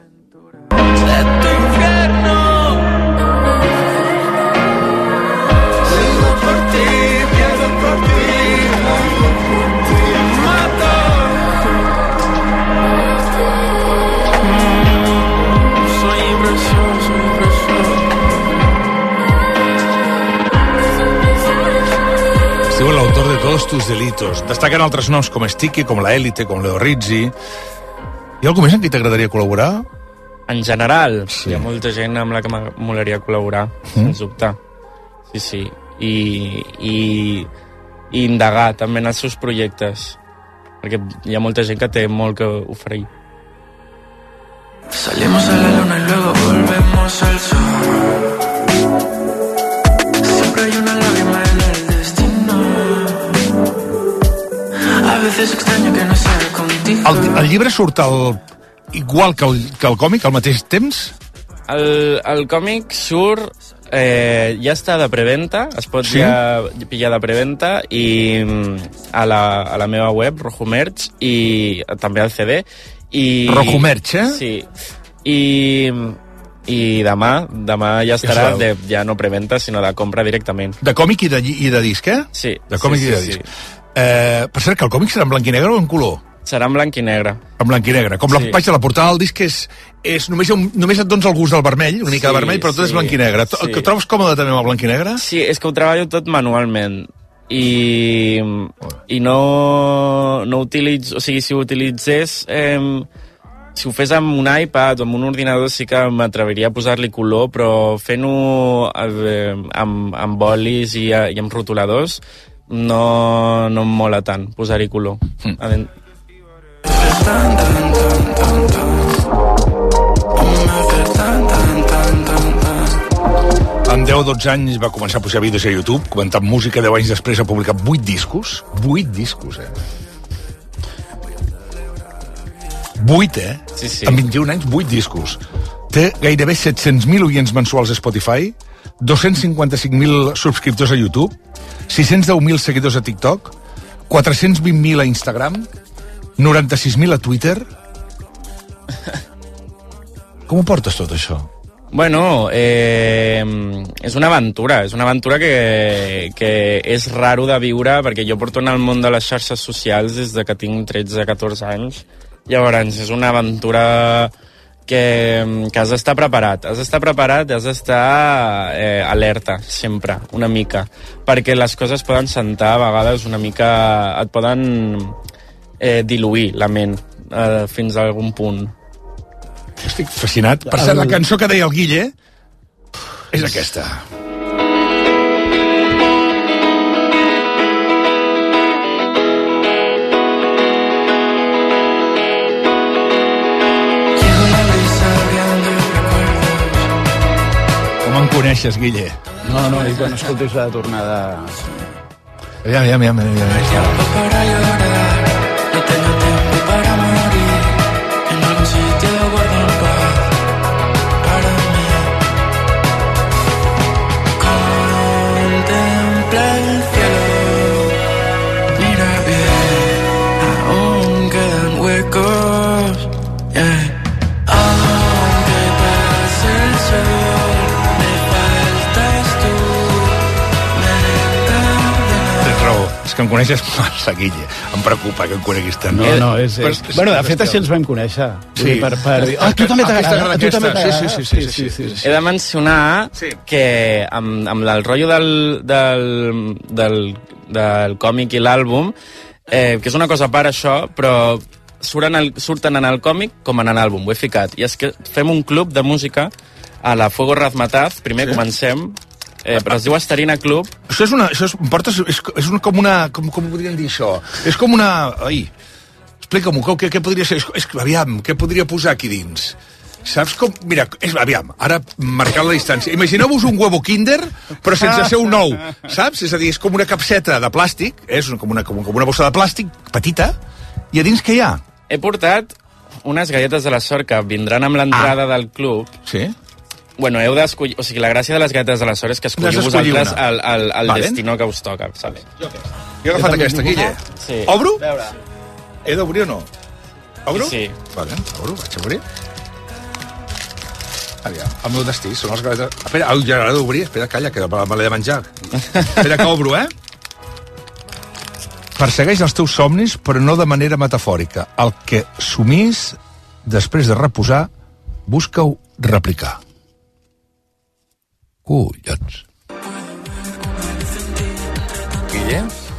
Diu l'autor de Todos tus delitos. Destaquen altres noms com Sticky, com La Élite, com Leo Rizzi. Hi ha algú més en qui t'agradaria col·laborar? En general, sí. Hi ha molta gent amb la que m'agradaria col·laborar, mm. sens dubte. Sí, sí. I, i, i indagar també en els seus projectes, perquè hi ha molta gent que té molt que oferir. Salimos a la luna y luego volvemos al sol. Siempre hay una lágrima en el destino. A veces extraño que no sea contigo. El, el llibre surt el, igual que el, que el còmic, al mateix temps? El, el còmic surt... Eh, ja està de preventa, es pot sí? ja pillar de preventa i a la, a la meva web, Rojo Merch, i també al C D. I, Rojo Merch, eh? Sí. I, i demà, demà ja estarà de, ja no preventa, sinó de compra directament. De còmic i de, i de disc, eh? Sí. De còmic sí, i de sí, disc. Sí. Eh, per cert, que el còmic serà en blanc i negre o en color? Serà en blanc i negre. En blanc i negre. Com sí. La pàgina de la portada del disc és... és només, un, només et dones el gust del vermell, una mica sí, de vermell, però tot sí, és blanc i negre. Sí. Que trobes còmode també amb el blanc i negre? Sí, és que ho treballo tot manualment. I, i no, no utilitzo... O sigui, si ho utilitzés... Eh, si ho fes amb un iPad o amb un ordinador sí que m'atreviria a posar-li color, però fent-ho eh, amb, amb bolis i, i amb rotuladors no, no em mola tant posar-hi color. Mm. Amb deu o dotze anys va començar a pujar vídeos a YouTube, comentant música. Deu anys després ha publicat vuit discos. Vuit discos, eh? Vuit, eh? Sí, sí. Amb vint-i-un anys, vuit discos. Té gairebé set-cents mil oients mensuals a Spotify, dos-cents cinquanta-cinc mil subscriptors a YouTube, sis-cents deu mil seguidors a TikTok, quatre-cents vint mil a Instagram, noranta-sis mil a Twitter. Com ho portes tot això? Bueno, eh, és una aventura, és una aventura que, que és raro de viure, perquè jo porto en el món de les xarxes socials des de que tinc tretze a catorze anys. Llavors, és una aventura que, que has d'estar preparat, has d'estar preparat i has d'estar eh, alerta, sempre, una mica, perquè les coses poden sentar a vegades una mica, et poden eh, diluir la ment eh, fins a algun punt. Estic fascinat. Per cert, la cançó que deia el Guille és aquesta. Com em coneixes, Guille? No, no, i quan escoltis la tornada... Aviam, aviam, aviam, aviam. Para llorar, no tengo tiempo para morir. En algún sitio guardo un paz para mí. Contempla el cielo, mira bien, aún quedan huecos, yeah. Aunque que em coneixes massa, Guille. Em preocupa que em coneguis tant. No, no, és... és... és bueno, de fet, així ens vam conèixer. Sí. Per, per dir, ah, tu també t'agrada, a tu també t'agrada. Sí, sí, sí, sí, sí, sí, sí. He de mencionar sí. que amb, amb el rotllo del, del, del, del còmic i l'àlbum, eh, que és una cosa a part això, però surten, el, surten en el còmic com en l'àlbum, ho he ficat. I és que fem un club de música a la Fuego Razmataz, primer sí. comencem, Eh, però es diu Astarina Club. Això és una... Això és, portes, és, és una, com una... Com, com podríem dir això? És com una... Ai, explica-m'ho, què, què podria ser? És, és, aviam, què podria posar aquí dins? Saps com... Mira, és, aviam, ara marcant la distància. Imagineu-vos un huevo Kinder, però sense ser un ou, saps? És a dir, és com una capseta de plàstic, és com una, com, com una bossa de plàstic petita, i a dins què hi ha? He portat unes galletes de la sort que vindran amb l'entrada ah. del club. Sí. Bueno, heu d'escollir... O sigui, la gràcia de les galletes de la sort és que escolliu vosaltres el, el, el vale. destino que us toca, saps? Jo, jo he agafat aquesta, Guille. Sí. Obro? Veure. He d'obrir o no? Obro? Sí. Vale, obro, vaig a obrir. Aviam, el meu destí són les galletes... Espera, au, ja l'he d'obrir. Espera, calla, que me l'he de menjar. Espera que obro, eh? Persegueix els teus somnis, però no de manera metafòrica. El que somís, després de reposar, busca-ho replicar. Collons. Guille?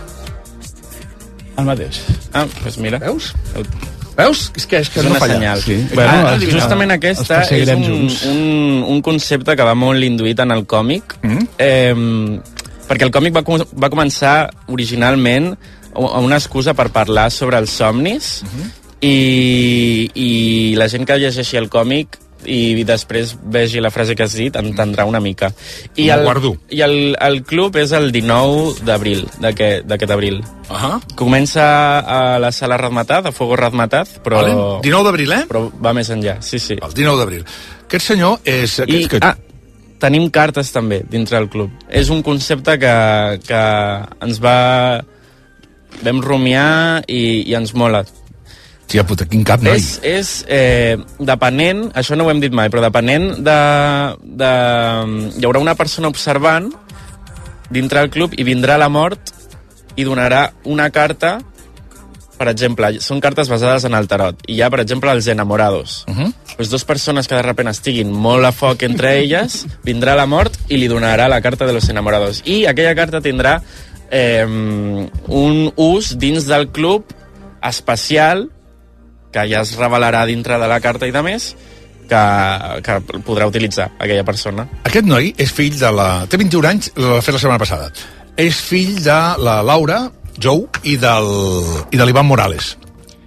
El mateix. Ah, doncs pues mira. Veus? Veus? És que, és que és no una falla. senyal. Sí. Bueno, Ah, justament els aquesta és perseguirem un, junts. un, un concepte que va molt induït en el còmic, Mm. eh, perquè el còmic va, com- va començar originalment a una excusa per parlar sobre els somnis, Mhm. i, i la gent que llegeixi el còmic i després vegi la frase que has dit entendrà una mica. I M'ho el, guardo. i el, el club és el dinou d'abril, d'aquest d'aquest abril. Uh -huh. Comença a la sala Razmataz, a Fuego Razmataz, però... Vale. dinou d'abril, eh? Però va més enllà, sí, sí. El dinou d'abril. Aquest senyor és... I, Aquest, que... ah, tenim cartes també dintre del club. És un concepte que, que ens va... vam rumiar i, i ens mola. Tia puta, quin cap, noi. És, és eh, depenent, això no ho hem dit mai, però depenent de, de... Hi haurà una persona observant dintre del club i vindrà la mort i donarà una carta, per exemple, són cartes basades en el tarot, i hi ha, per exemple, els enamorados. Uh -huh. Pues dos persones que de repente estiguin molt a foc entre elles, vindrà la mort i li donarà la carta de los enamorados. I aquella carta tindrà eh, un ús dins del club especial, que ja es revelarà dintre de la carta i de més, que, que podrà utilitzar aquella persona. Aquest noi és fill de la... Té vint-i-un anys, l'ha fet la setmana passada. És fill de la Laura Jou i, del, i de l'Ivan Morales.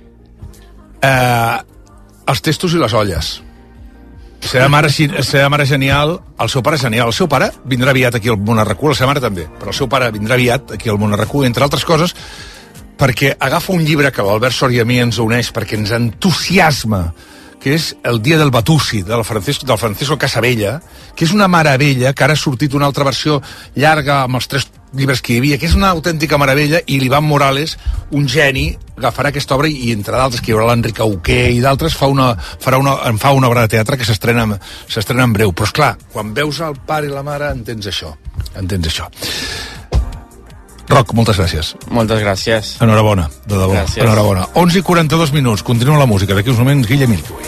Eh, els testos i les olles. La seva mare, la seva mare genial, el seu pare genial. El seu pare vindrà aviat aquí al Món R Q, la seva mare també, però el seu pare vindrà aviat aquí al Món R Q, entre altres coses, perquè agafa un llibre que l'Albert Sor i a mi ens uneix, perquè ens entusiasma, que és El dia del Batusi, del Francisco, del Francisco Casabella, que és una meravella, que ara ha sortit una altra versió llarga amb els tres llibres que hi havia, que és una autèntica meravella, i l'Ivan Morales, un geni, agafarà aquesta obra i, entre d'altres, que hi haurà l'Enric Auqué i d'altres, fa una, farà una, en fa una obra de teatre que s'estrena s'estrena en breu. Però, esclar, quan veus el pare i la mare, entens això. Entens això. Roc, moltes gràcies. Moltes gràcies. Enhorabona, de debò. Gràcies. Enhorabona. onze i quaranta-dos minuts, continua la música. D'aquí uns moments, Guille Milkiwi.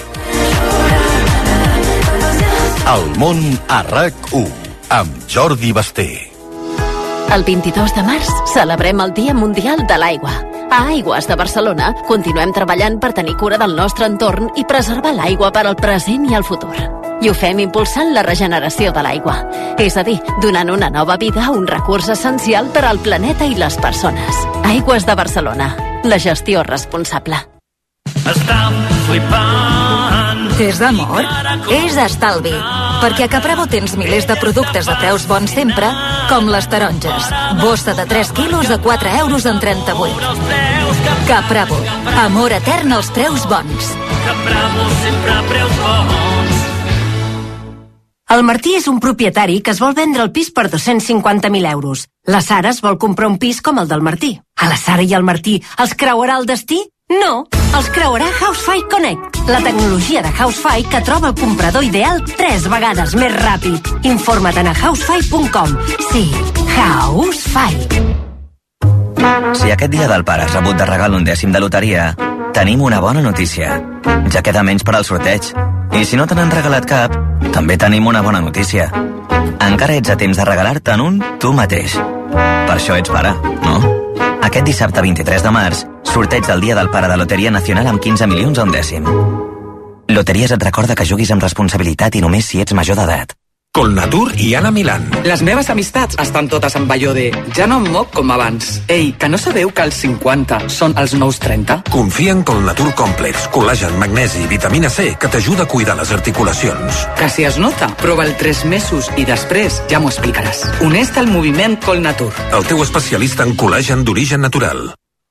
El món a RAC u, amb Jordi Basté. El vint-i-dos de març celebrem el Dia Mundial de l'Aigua. A Aigües de Barcelona continuem treballant per tenir cura del nostre entorn i preservar l'aigua per al present i el futur. I ho fem impulsant la regeneració de l'aigua. És a dir, donant una nova vida a un recurs essencial per al planeta i les persones. Aigües de Barcelona. La gestió responsable. Estam flipant. És d'amor? És d'estalvi. Perquè a Capravo tens milers de productes a preus bons sempre, com les taronges. Bossa de tres quilos a quatre euros en trenta-vuit. Capravo. Amor etern als preus bons. Capravo sempre a preus bons. El Martí és un propietari que es vol vendre el pis per dos-cents cinquanta mil euros. La Sara es vol comprar un pis com el del Martí. A la Sara i al Martí els creuarà el destí? No, els creuarà Housefy Connect, la tecnologia de Housefy que troba el comprador ideal tres vegades més ràpid. Informa't a housefy punt com. Sí, Housefy. Si aquest dia del pare has rebut de regal un dècim de loteria, tenim una bona notícia. Ja queda menys per al sorteig. I si no te n'han regalat cap, també tenim una bona notícia. Encara ets a temps de regalar-te'n un tu mateix. Per això ets pare, no? Aquest dissabte vint-i-tres de març, sorteig del dia del pare de Loteria Nacional amb quinze milions a un dècim. Loteries et recorda que juguis amb responsabilitat i només si ets major d'edat. Colnatur i Anna Milán. Les meves amistats estan totes amb allò de ja no em moc com abans. Ei, que no sabeu que els cinquanta són els nous trenta? Confia en Colnatur Complex, col·lagen, magnesi, vitamina C, que t'ajuda a cuidar les articulacions. Que si es nota, prova el tres mesos i després ja m'ho explicaràs. Uneix al moviment Colnatur. El teu especialista en col·lagen d'origen natural.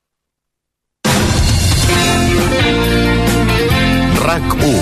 RAC u.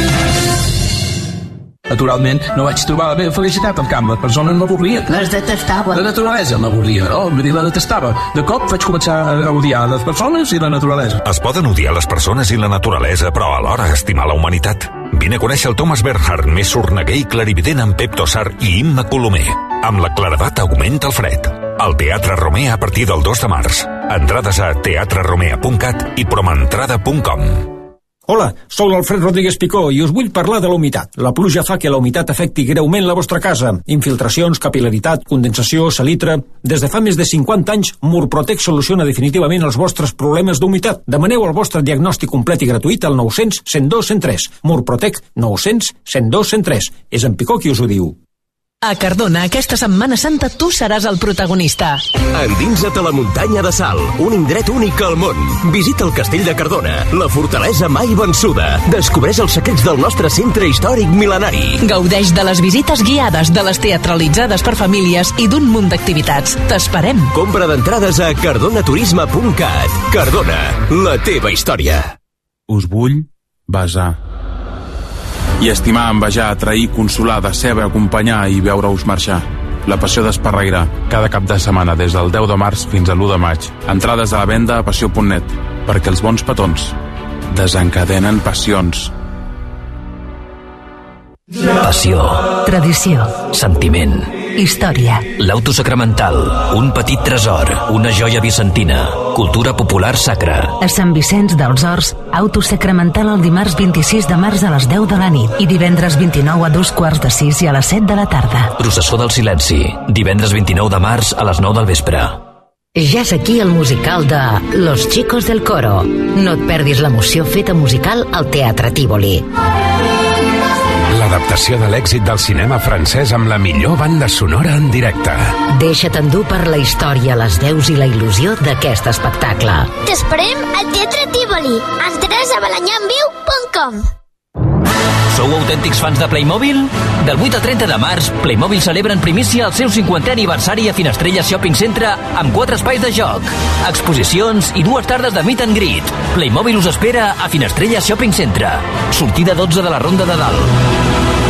Naturalment, no vaig trobar la meva felicitat al camp. Les persones m'avorrien. Les detestava. La naturalesa m'avorria. Oh, vull dir, la detestava. De cop vaig començar a odiar les persones i la naturalesa. Es poden odiar les persones i la naturalesa, però alhora estimar la humanitat. Vine a conèixer el Thomas Bernhard, més sorneguer i clarivident amb Pep Tossar i Imma Colomer. Amb la claredat augmenta el fred. Al Teatre Romea a partir del dos de març. Entrades a teatre romea punt cat i promentrada punt com. Hola, sóc l'Alfred Rodríguez Picó i us vull parlar de la humitat. La pluja fa que la humitat afecti greument la vostra casa. Infiltracions, capil·laritat, condensació, salitre... Des de fa més de cinquanta anys, Murprotec soluciona definitivament els vostres problemes d'humitat. Demaneu el vostre diagnòstic complet i gratuït al nou cents, cent dos, cent tres. Murprotec nou cents, cent dos, cent tres. És en Picó qui us ho diu. A Cardona, aquesta Setmana Santa, tu seràs el protagonista. Endinsa't a la muntanya de Sal, un indret únic al món. Visita el castell de Cardona, la fortalesa mai vençuda. Descobreix els secrets del nostre centre històric mil·lenari. Gaudeix de les visites guiades, de les teatralitzades per famílies i d'un munt d'activitats. T'esperem. Compra d'entrades a cardonaturisme punt cat. Cardona, la teva història. Us vull besar. I estimar, envejar, atrair, consolar, decebre, acompanyar i veure-us marxar. La passió d'Esparreguera, cada cap de setmana des del deu de març fins a l'u de maig. Entrades a la venda a passió punt net, perquè els bons petons desencadenen passions. Passió. Tradició. Sentiment. Història. L'auto sacramental. Un petit tresor. Una joia vicentina. Cultura popular sacra. A Sant Vicenç dels Horts, auto sacramental el dimarts vint-i-sis de març a les deu de la nit i divendres vint-i-nou a dos quarts de sis i a les set de la tarda. Processó del silenci. Divendres vint-i-nou de març a les nou del vespre. Ja és aquí el musical de Los Chicos del Coro. No et perdis l'emoció feta musical al Teatre Tívoli. L'adaptació de l'èxit del cinema francès amb la millor banda sonora en directe. Deixa't endur per la història, les veus i la il·lusió d'aquest espectacle. T'esperem al Teatre Tívoli. Entrades a balanyamviu punt com. Sou autèntics fans de Playmobil? Del vuit al trenta de març, Playmobil celebra en primícia el seu cinquantè aniversari a Finestrella Shopping Centre amb quatre espais de joc, exposicions i dues tardes de meet and greet. Playmobil us espera a Finestrella Shopping Centre. Sortida dotze de la Ronda de Dalt.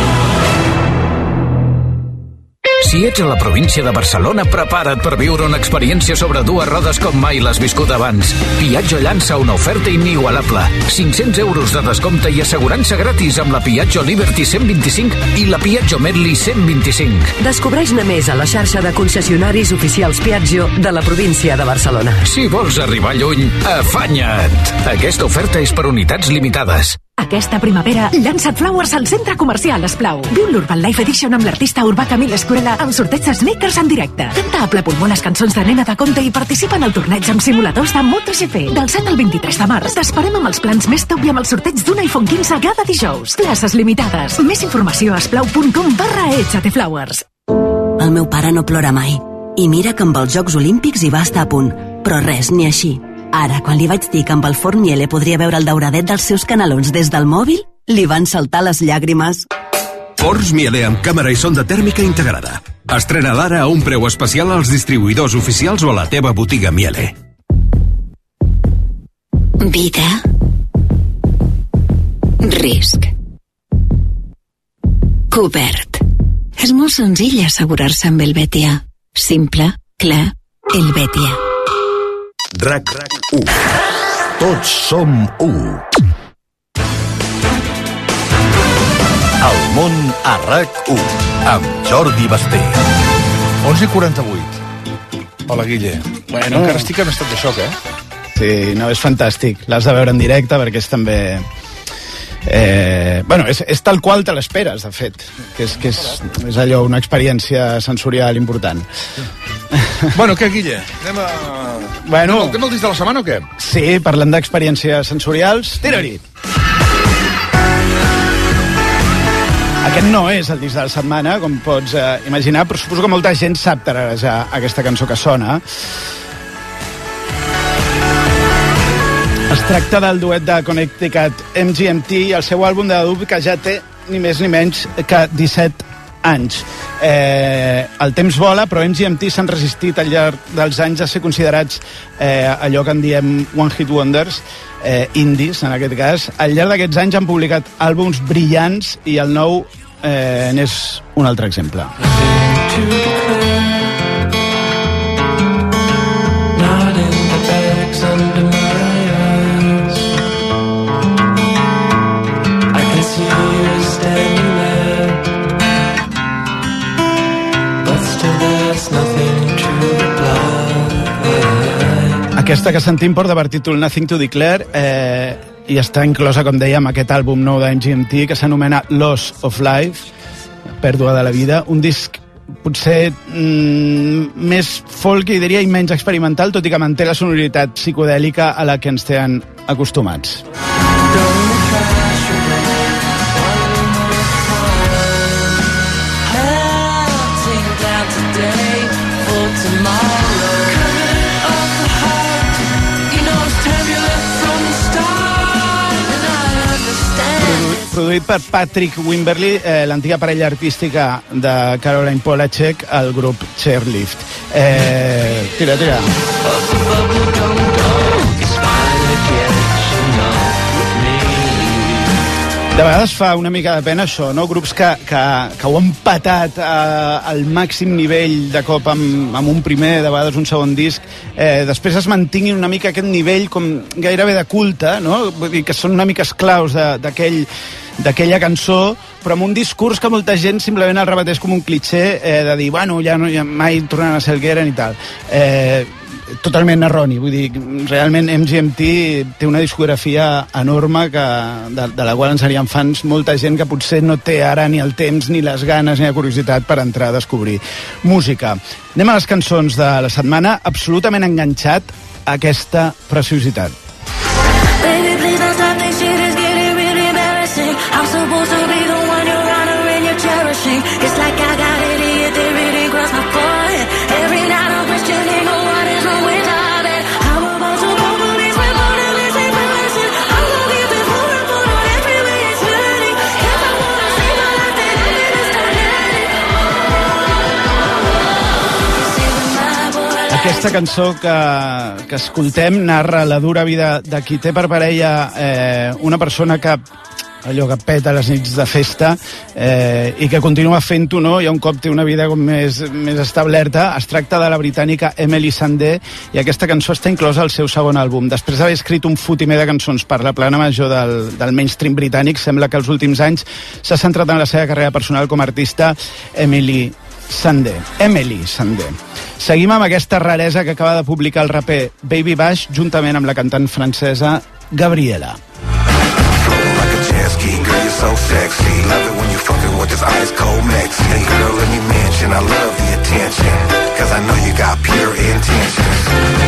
Si ets a la província de Barcelona, prepara't per viure una experiència sobre dues rodes com mai l'has viscut abans. Piaggio llança una oferta inigualable. cinc-cents euros de descompte i assegurança gratis amb la Piaggio Liberty cent vint-i-cinc i la Piaggio Medley cent vint-i-cinc. Descobreix-ne més a la xarxa de concessionaris oficials Piaggio de la província de Barcelona. Si vols arribar lluny, afanya't! Aquesta oferta és per unitats limitades. Aquesta primavera, llança't Flowers al centre comercial Esplau. Viu l'Urban Life Edition amb l'artista urbà Camille Escurella amb sorteig de sneakers en directe. Canta a ple pulmó les cançons de Nena de Conte i participa en el torneig amb simuladors de MotoGP. Del set al vint-i-tres de març t'esperem amb els plans més top i amb el sorteig d'un iPhone quinze cada dijous. Places limitades. Més informació a esplau punt com barra Echate Flowers. El meu pare no plora mai. I mira que amb els Jocs Olímpics hi va estar a punt. Però res, ni així. Ara, quan li vaig dir que amb el forn Miele podria veure el dauradet dels seus canelons des del mòbil, li van saltar les llàgrimes. Forns Miele amb càmera i sonda tèrmica integrada. Estrena l'ara a un preu especial als distribuïdors oficials o a la teva botiga Miele. Vida. Risc. Cobert. És molt senzill assegurar-se amb Helvetia. Simple, clar, Helvetia. RAC u. Tots som u. El món a RAC u amb Jordi Basté. onze i quaranta-vuit. Hola, Guille. Bueno. Encara estic en estat de xoc, eh? Sí, no, és fantàstic. L'has de veure en directe perquè és també... Eh, bueno, és, és tal qual te l'esperes, de fet. Que és, que és, és allò, una experiència sensorial important. Bueno, què, Guille? Anem a... Bueno, Anem al disc de la setmana o què? Sí, parlant d'experiències sensorials, tira-hi! Aquest no és el disc de la setmana, com pots eh, imaginar, però suposo que molta gent sap tararejar aquesta cançó que sona. Es tracta del duet de Connecticut M G M T i el seu àlbum de debut que ja té ni més ni menys que disset anys. Eh, el temps vola, però M G M T s'han resistit al llarg dels anys a ser considerats eh, allò que en diem One Hit Wonders, eh, indies, en aquest cas. Al llarg d'aquests anys han publicat àlbums brillants i el nou eh, n'és un altre exemple. Aquesta que sentim porta per títol Nothing to Declare eh, i està inclosa, com dèiem, aquest àlbum nou de M G M T que s'anomena Loss of Life, pèrdua de la vida, un disc potser mm, més folk i diria i menys experimental, tot i que manté la sonoritat psicodèlica a la que ens tenen acostumats. Produït per Patrick Wimberly, eh, l'antiga parella artística de Caroline Polachek, al grup Chairlift. Eh, tira, tira. De vegades fa una mica de pena això, no? Grups que, que, que ho han patat eh, al màxim nivell de cop amb, amb un primer, de vegades un segon disc, eh, després es mantinguin una mica aquest nivell com gairebé de culte, no? Vull dir que són una mica esclaus d'aquell d'aquella cançó, però amb un discurs que molta gent simplement el repeteix com un cliché eh, de dir, bueno, ja, no, ja mai tornaran a ser el que eren i tal. Eh, totalment erroni, vull dir, realment M G M T té una discografia enorme que, de, de la qual ens serien fans molta gent que potser no té ara ni el temps, ni les ganes, ni la curiositat per entrar a descobrir música. Anem a les cançons de la setmana, absolutament enganxat a aquesta preciositat. Baby, please don't stop, this shit is getting really embarrassing. I'm supposed to be the one you're honoring, you're cherishing. It's like I got idiot, they really cross my forehead. Every night I'm questioning, oh, what is wrong with our bed? I'm about to call police, we're both in this same person. I'm gonna give this whole report on every way it's hurting. Cause I wanna save my life, then I'm gonna start hurting. Aquesta cançó que, que escoltem narra la dura vida de qui té per parella eh, una persona que allò que peta les nits de festa eh, i que continua fent-ho, no? I un cop té una vida com més, més establerta. Es tracta de la britànica Emily Sandé i aquesta cançó està inclosa al seu segon àlbum. Després d'haver escrit un fotimer de cançons per la plana major del, del mainstream britànic, sembla que els últims anys s'ha centrat en la seva carrera personal com a artista. Emily Sandé. Emily Sandé. Seguim amb aquesta raresa que acaba de publicar el raper Baby Bash juntament amb la cantant francesa Gabriela. Girl, you're so sexy. Love it when you fucking with this ice cold Mexi. And girl, let me mention, I love the attention. Cause I know you got pure intentions.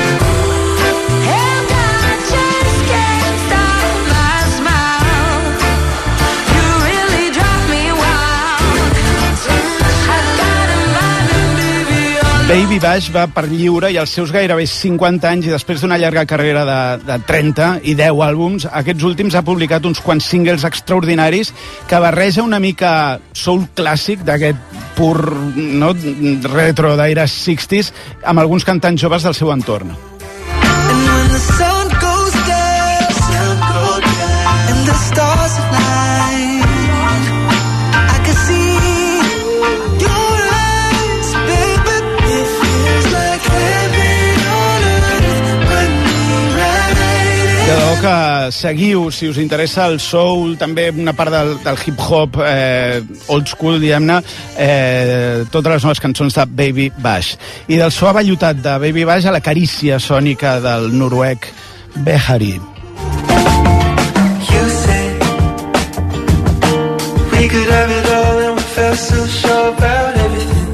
And I just can't stop my smile. You really drive me wild. I got a mind and baby, Baby Bash va per lliure i als seus gairebé cinquanta anys i després d'una llarga carrera de, de trenta i deu àlbums, aquests últims ha publicat uns quants singles extraordinaris que barreja una mica soul clàssic d'aquest pur, no, retro d'aires seixanta amb alguns cantants joves del seu entorn. And when the sun goes down, sun goes down, and the stars align, I can see your eyes, baby. It feels like heaven on earth when we ride. de debò que seguiu, si us interessa el soul, també una part del, del hip-hop eh, old school, diguem-ne, eh, totes les noves cançons de Baby Bash. I del so avellotat de Baby Bash a la carícia sònica del noruec Behari. You say we could have it all and we felt so sure about everything.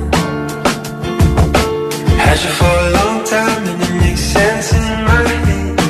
Had you for a long time and it makes sense in my head.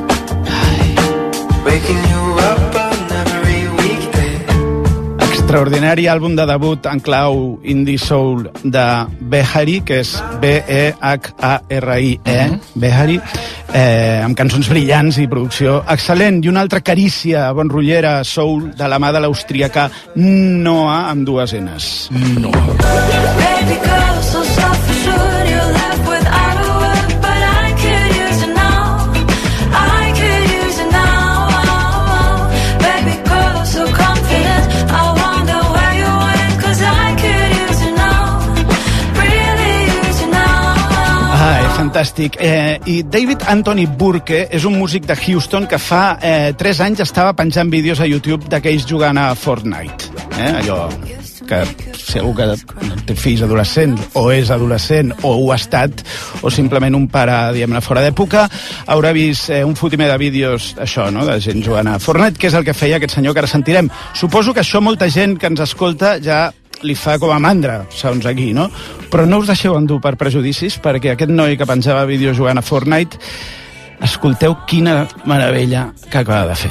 Waking you up on every weekday. Extraordinari àlbum de debut en clau indie soul de Behari, que és B E H A R I E, Behari, eh, amb cançons brillants i producció excel·lent. I una altra carícia bon rotllera soul de la mà de l'austríaca Noah, amb dues N's. Noah. Baby girl, so self-assured, you're left without a word, but I could use it now. I could use it now. Baby girl, so confident, I wonder where you went, 'cause I could use it now. Really use it now. Ai, fantàstic. Eh, I David Anthony Burke és un músic de Houston que fa eh, tres anys estava penjant vídeos a YouTube d'aquells jugant a Fortnite. Eh, allò que si algú que té fills adolescents o és adolescent o ho ha estat o simplement un pare, diguem-ne, fora d'època, haurà vist eh, un fotimer de vídeos, això, no?, de gent jugant a Fortnite, que és el que feia aquest senyor que ara sentirem. Suposo que això molta gent que ens escolta ja li fa com a mandra, segons aquí, no? Però no us deixeu endur per prejudicis, perquè aquest noi que penjava vídeos jugant a Fortnite, escolteu quina meravella que acaba de fer.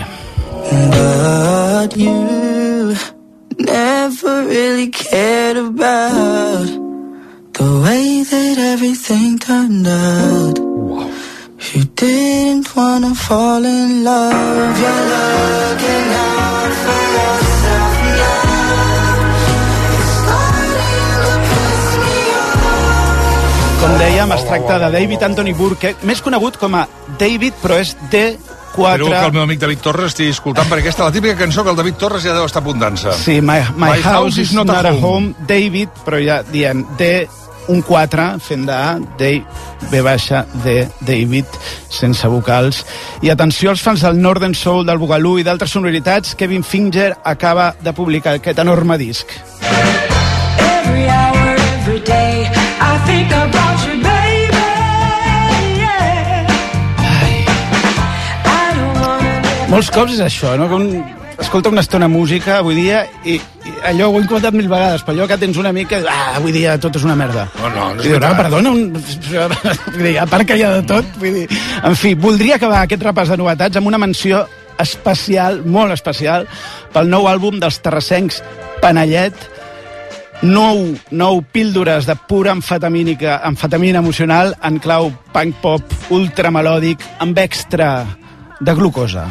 But you never really cared about the way that everything turned out. You didn't wanna fall in love. You're looking out for yourself now. You're starting to piss me off. Com dèiem, es tracta de David Anthony Burke, més conegut com a David, però és D quatre. Espero que el meu amic David Torres estigui escoltant, perquè aquesta és la típica cançó que el David Torres ja deu estar apuntant-se. Sí, My, my, my House is Not, not a home. home. David, però ja diem D, un quatre, fent de A, D, B baixa, D, David, sense vocals. I atenció als fans del Northern Soul, del Boogaloo i d'altres sonoritats, Kevin Finger acaba de publicar aquest enorme disc. Every hour, every day, I think about you, baby. Yeah. I don't wanna live. Molts cops és això, no? Que un escolta una estona música avui dia i, i allò ho he comentat mil vegades, però allò que tens una mica ah, avui dia tot és una merda. No, no, no és I dius, veritat. ah, perdona, un... a part que hi ha de tot, vull dir... En fi, voldria acabar aquest repàs de novetats amb una menció especial, molt especial, pel nou àlbum dels terrassencs Panellet, nou, nou píldores de pura amfetamínica, amfetamina emocional en clau punk pop ultramelòdic amb extra de glucosa.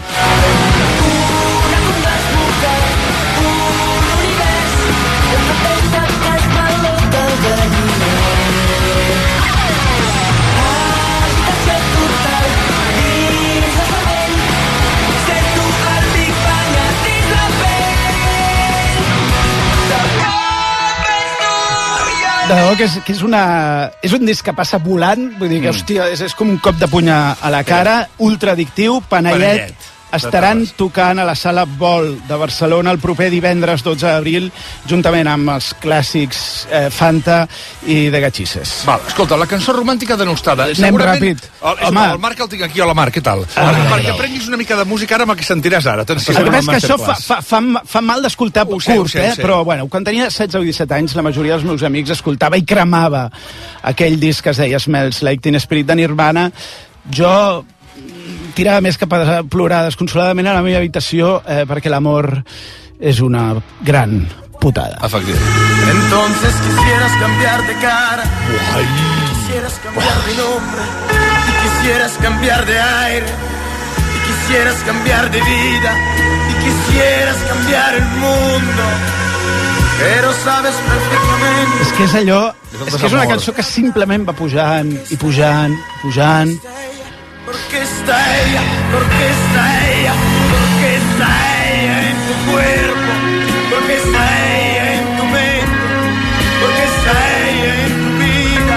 De debò que és, que és, una, és un disc que passa volant, vull dir que, mm. hòstia, és, és com un cop de puny a la cara, ultraaddictiu. Panellet, Panellet estaran tocant a la Sala Vol de Barcelona el proper divendres dotze d'abril, juntament amb els clàssics eh, Fanta i The Gatxisses. Val, escolta, la cançó romàntica de Nostada. Anem ràpid. El, Home. El Marc el tinc aquí. Hola, Marc, què tal? Ah, perquè, perquè aprenguis una mica de música ara amb el que sentiràs ara. Atenció. El que és que això fa, fa, fa, fa mal d'escoltar curt, sé, sé, eh? sé. Però bueno, quan tenia setze o disset anys, la majoria dels meus amics escoltava i cremava aquell disc que es deia Smells Like Teen Spirit de Nirvana. Jo tirava més cap a plorar desconsoladament a la meva habitació eh, perquè l'amor és una gran putada. Efectivament. Entonces quisieras cambiar de cara. Ay. Quisieras cambiar de nombre. Y quisieras cambiar de aire. Y quisieras cambiar de vida. Y quisieras cambiar el mundo. Pero sabes perfectamente. És que és allò... És que és una cançó que simplement va pujant i pujant, pujant... Porque está ella, porque está ella, porque está ella en tu cuerpo, porque está ella en tu mente, porque está ella en tu vida.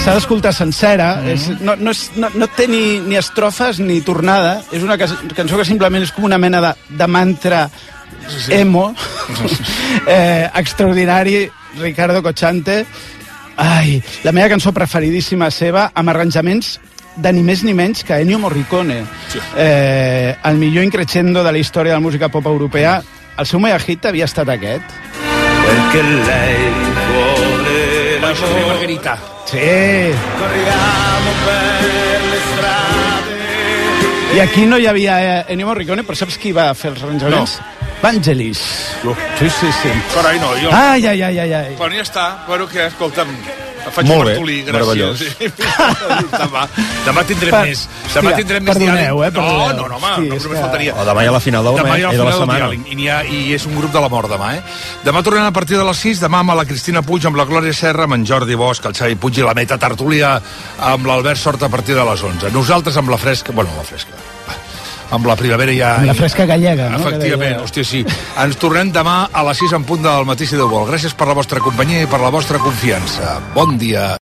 s'ha d'escoltar sencera. Mm-hmm. és, no, no, és, no, no té ni, ni estrofes ni tornada. És una cançó que simplement és com una mena de, de mantra sí. emo. eh, extraordinari, Ricardo Cocciante. Ai, la meva cançó preferidíssima seva, amb arranjaments de ni més ni menys que Ennio Morricone. Sí. Eh, el millor increscendo de la història de la música pop europea. El seu mega hit havia estat aquest. Perché lei vuole l'amore. Margarita. Sí. Corriamo per le strade. I aquí no hi havia Ennio Morricone, però saps qui va fer els arranjaments? No. Vangelis. No. Sí, sí, sí. Carai, no, jo... Ai, ai, ai, ai, ai. Bueno, ja està. Bueno, que, escolta'm, faig molt un bé, Bartolí, meravellós. gràcies. demà, demà tindrem Per, més. Demà tindrem més perdoneu, diàleg. eh, perdoneu. No, no, no, home, sí, no, només faltaria. O demà hi ha la final del demà hi ha la i de la final del setmana. diàleg, i, ha, i és un grup de la mort demà, eh? Demà tornem a partir de les sis, demà amb la Cristina Puig, amb la Glòria Serra, amb en Jordi Bosch, el Xavi Puig i la Meta Tertúlia amb l'Albert Sort a partir de les onze. Nosaltres amb la fresca... Bueno, la fresca... amb la primavera ja... Amb la fresca gallega, no? Efectivament, hòstia, sí. Ens tornem demà a les sis en punt del matí, si Déu vol. Gràcies per la vostra companyia i per la vostra confiança. Bon dia.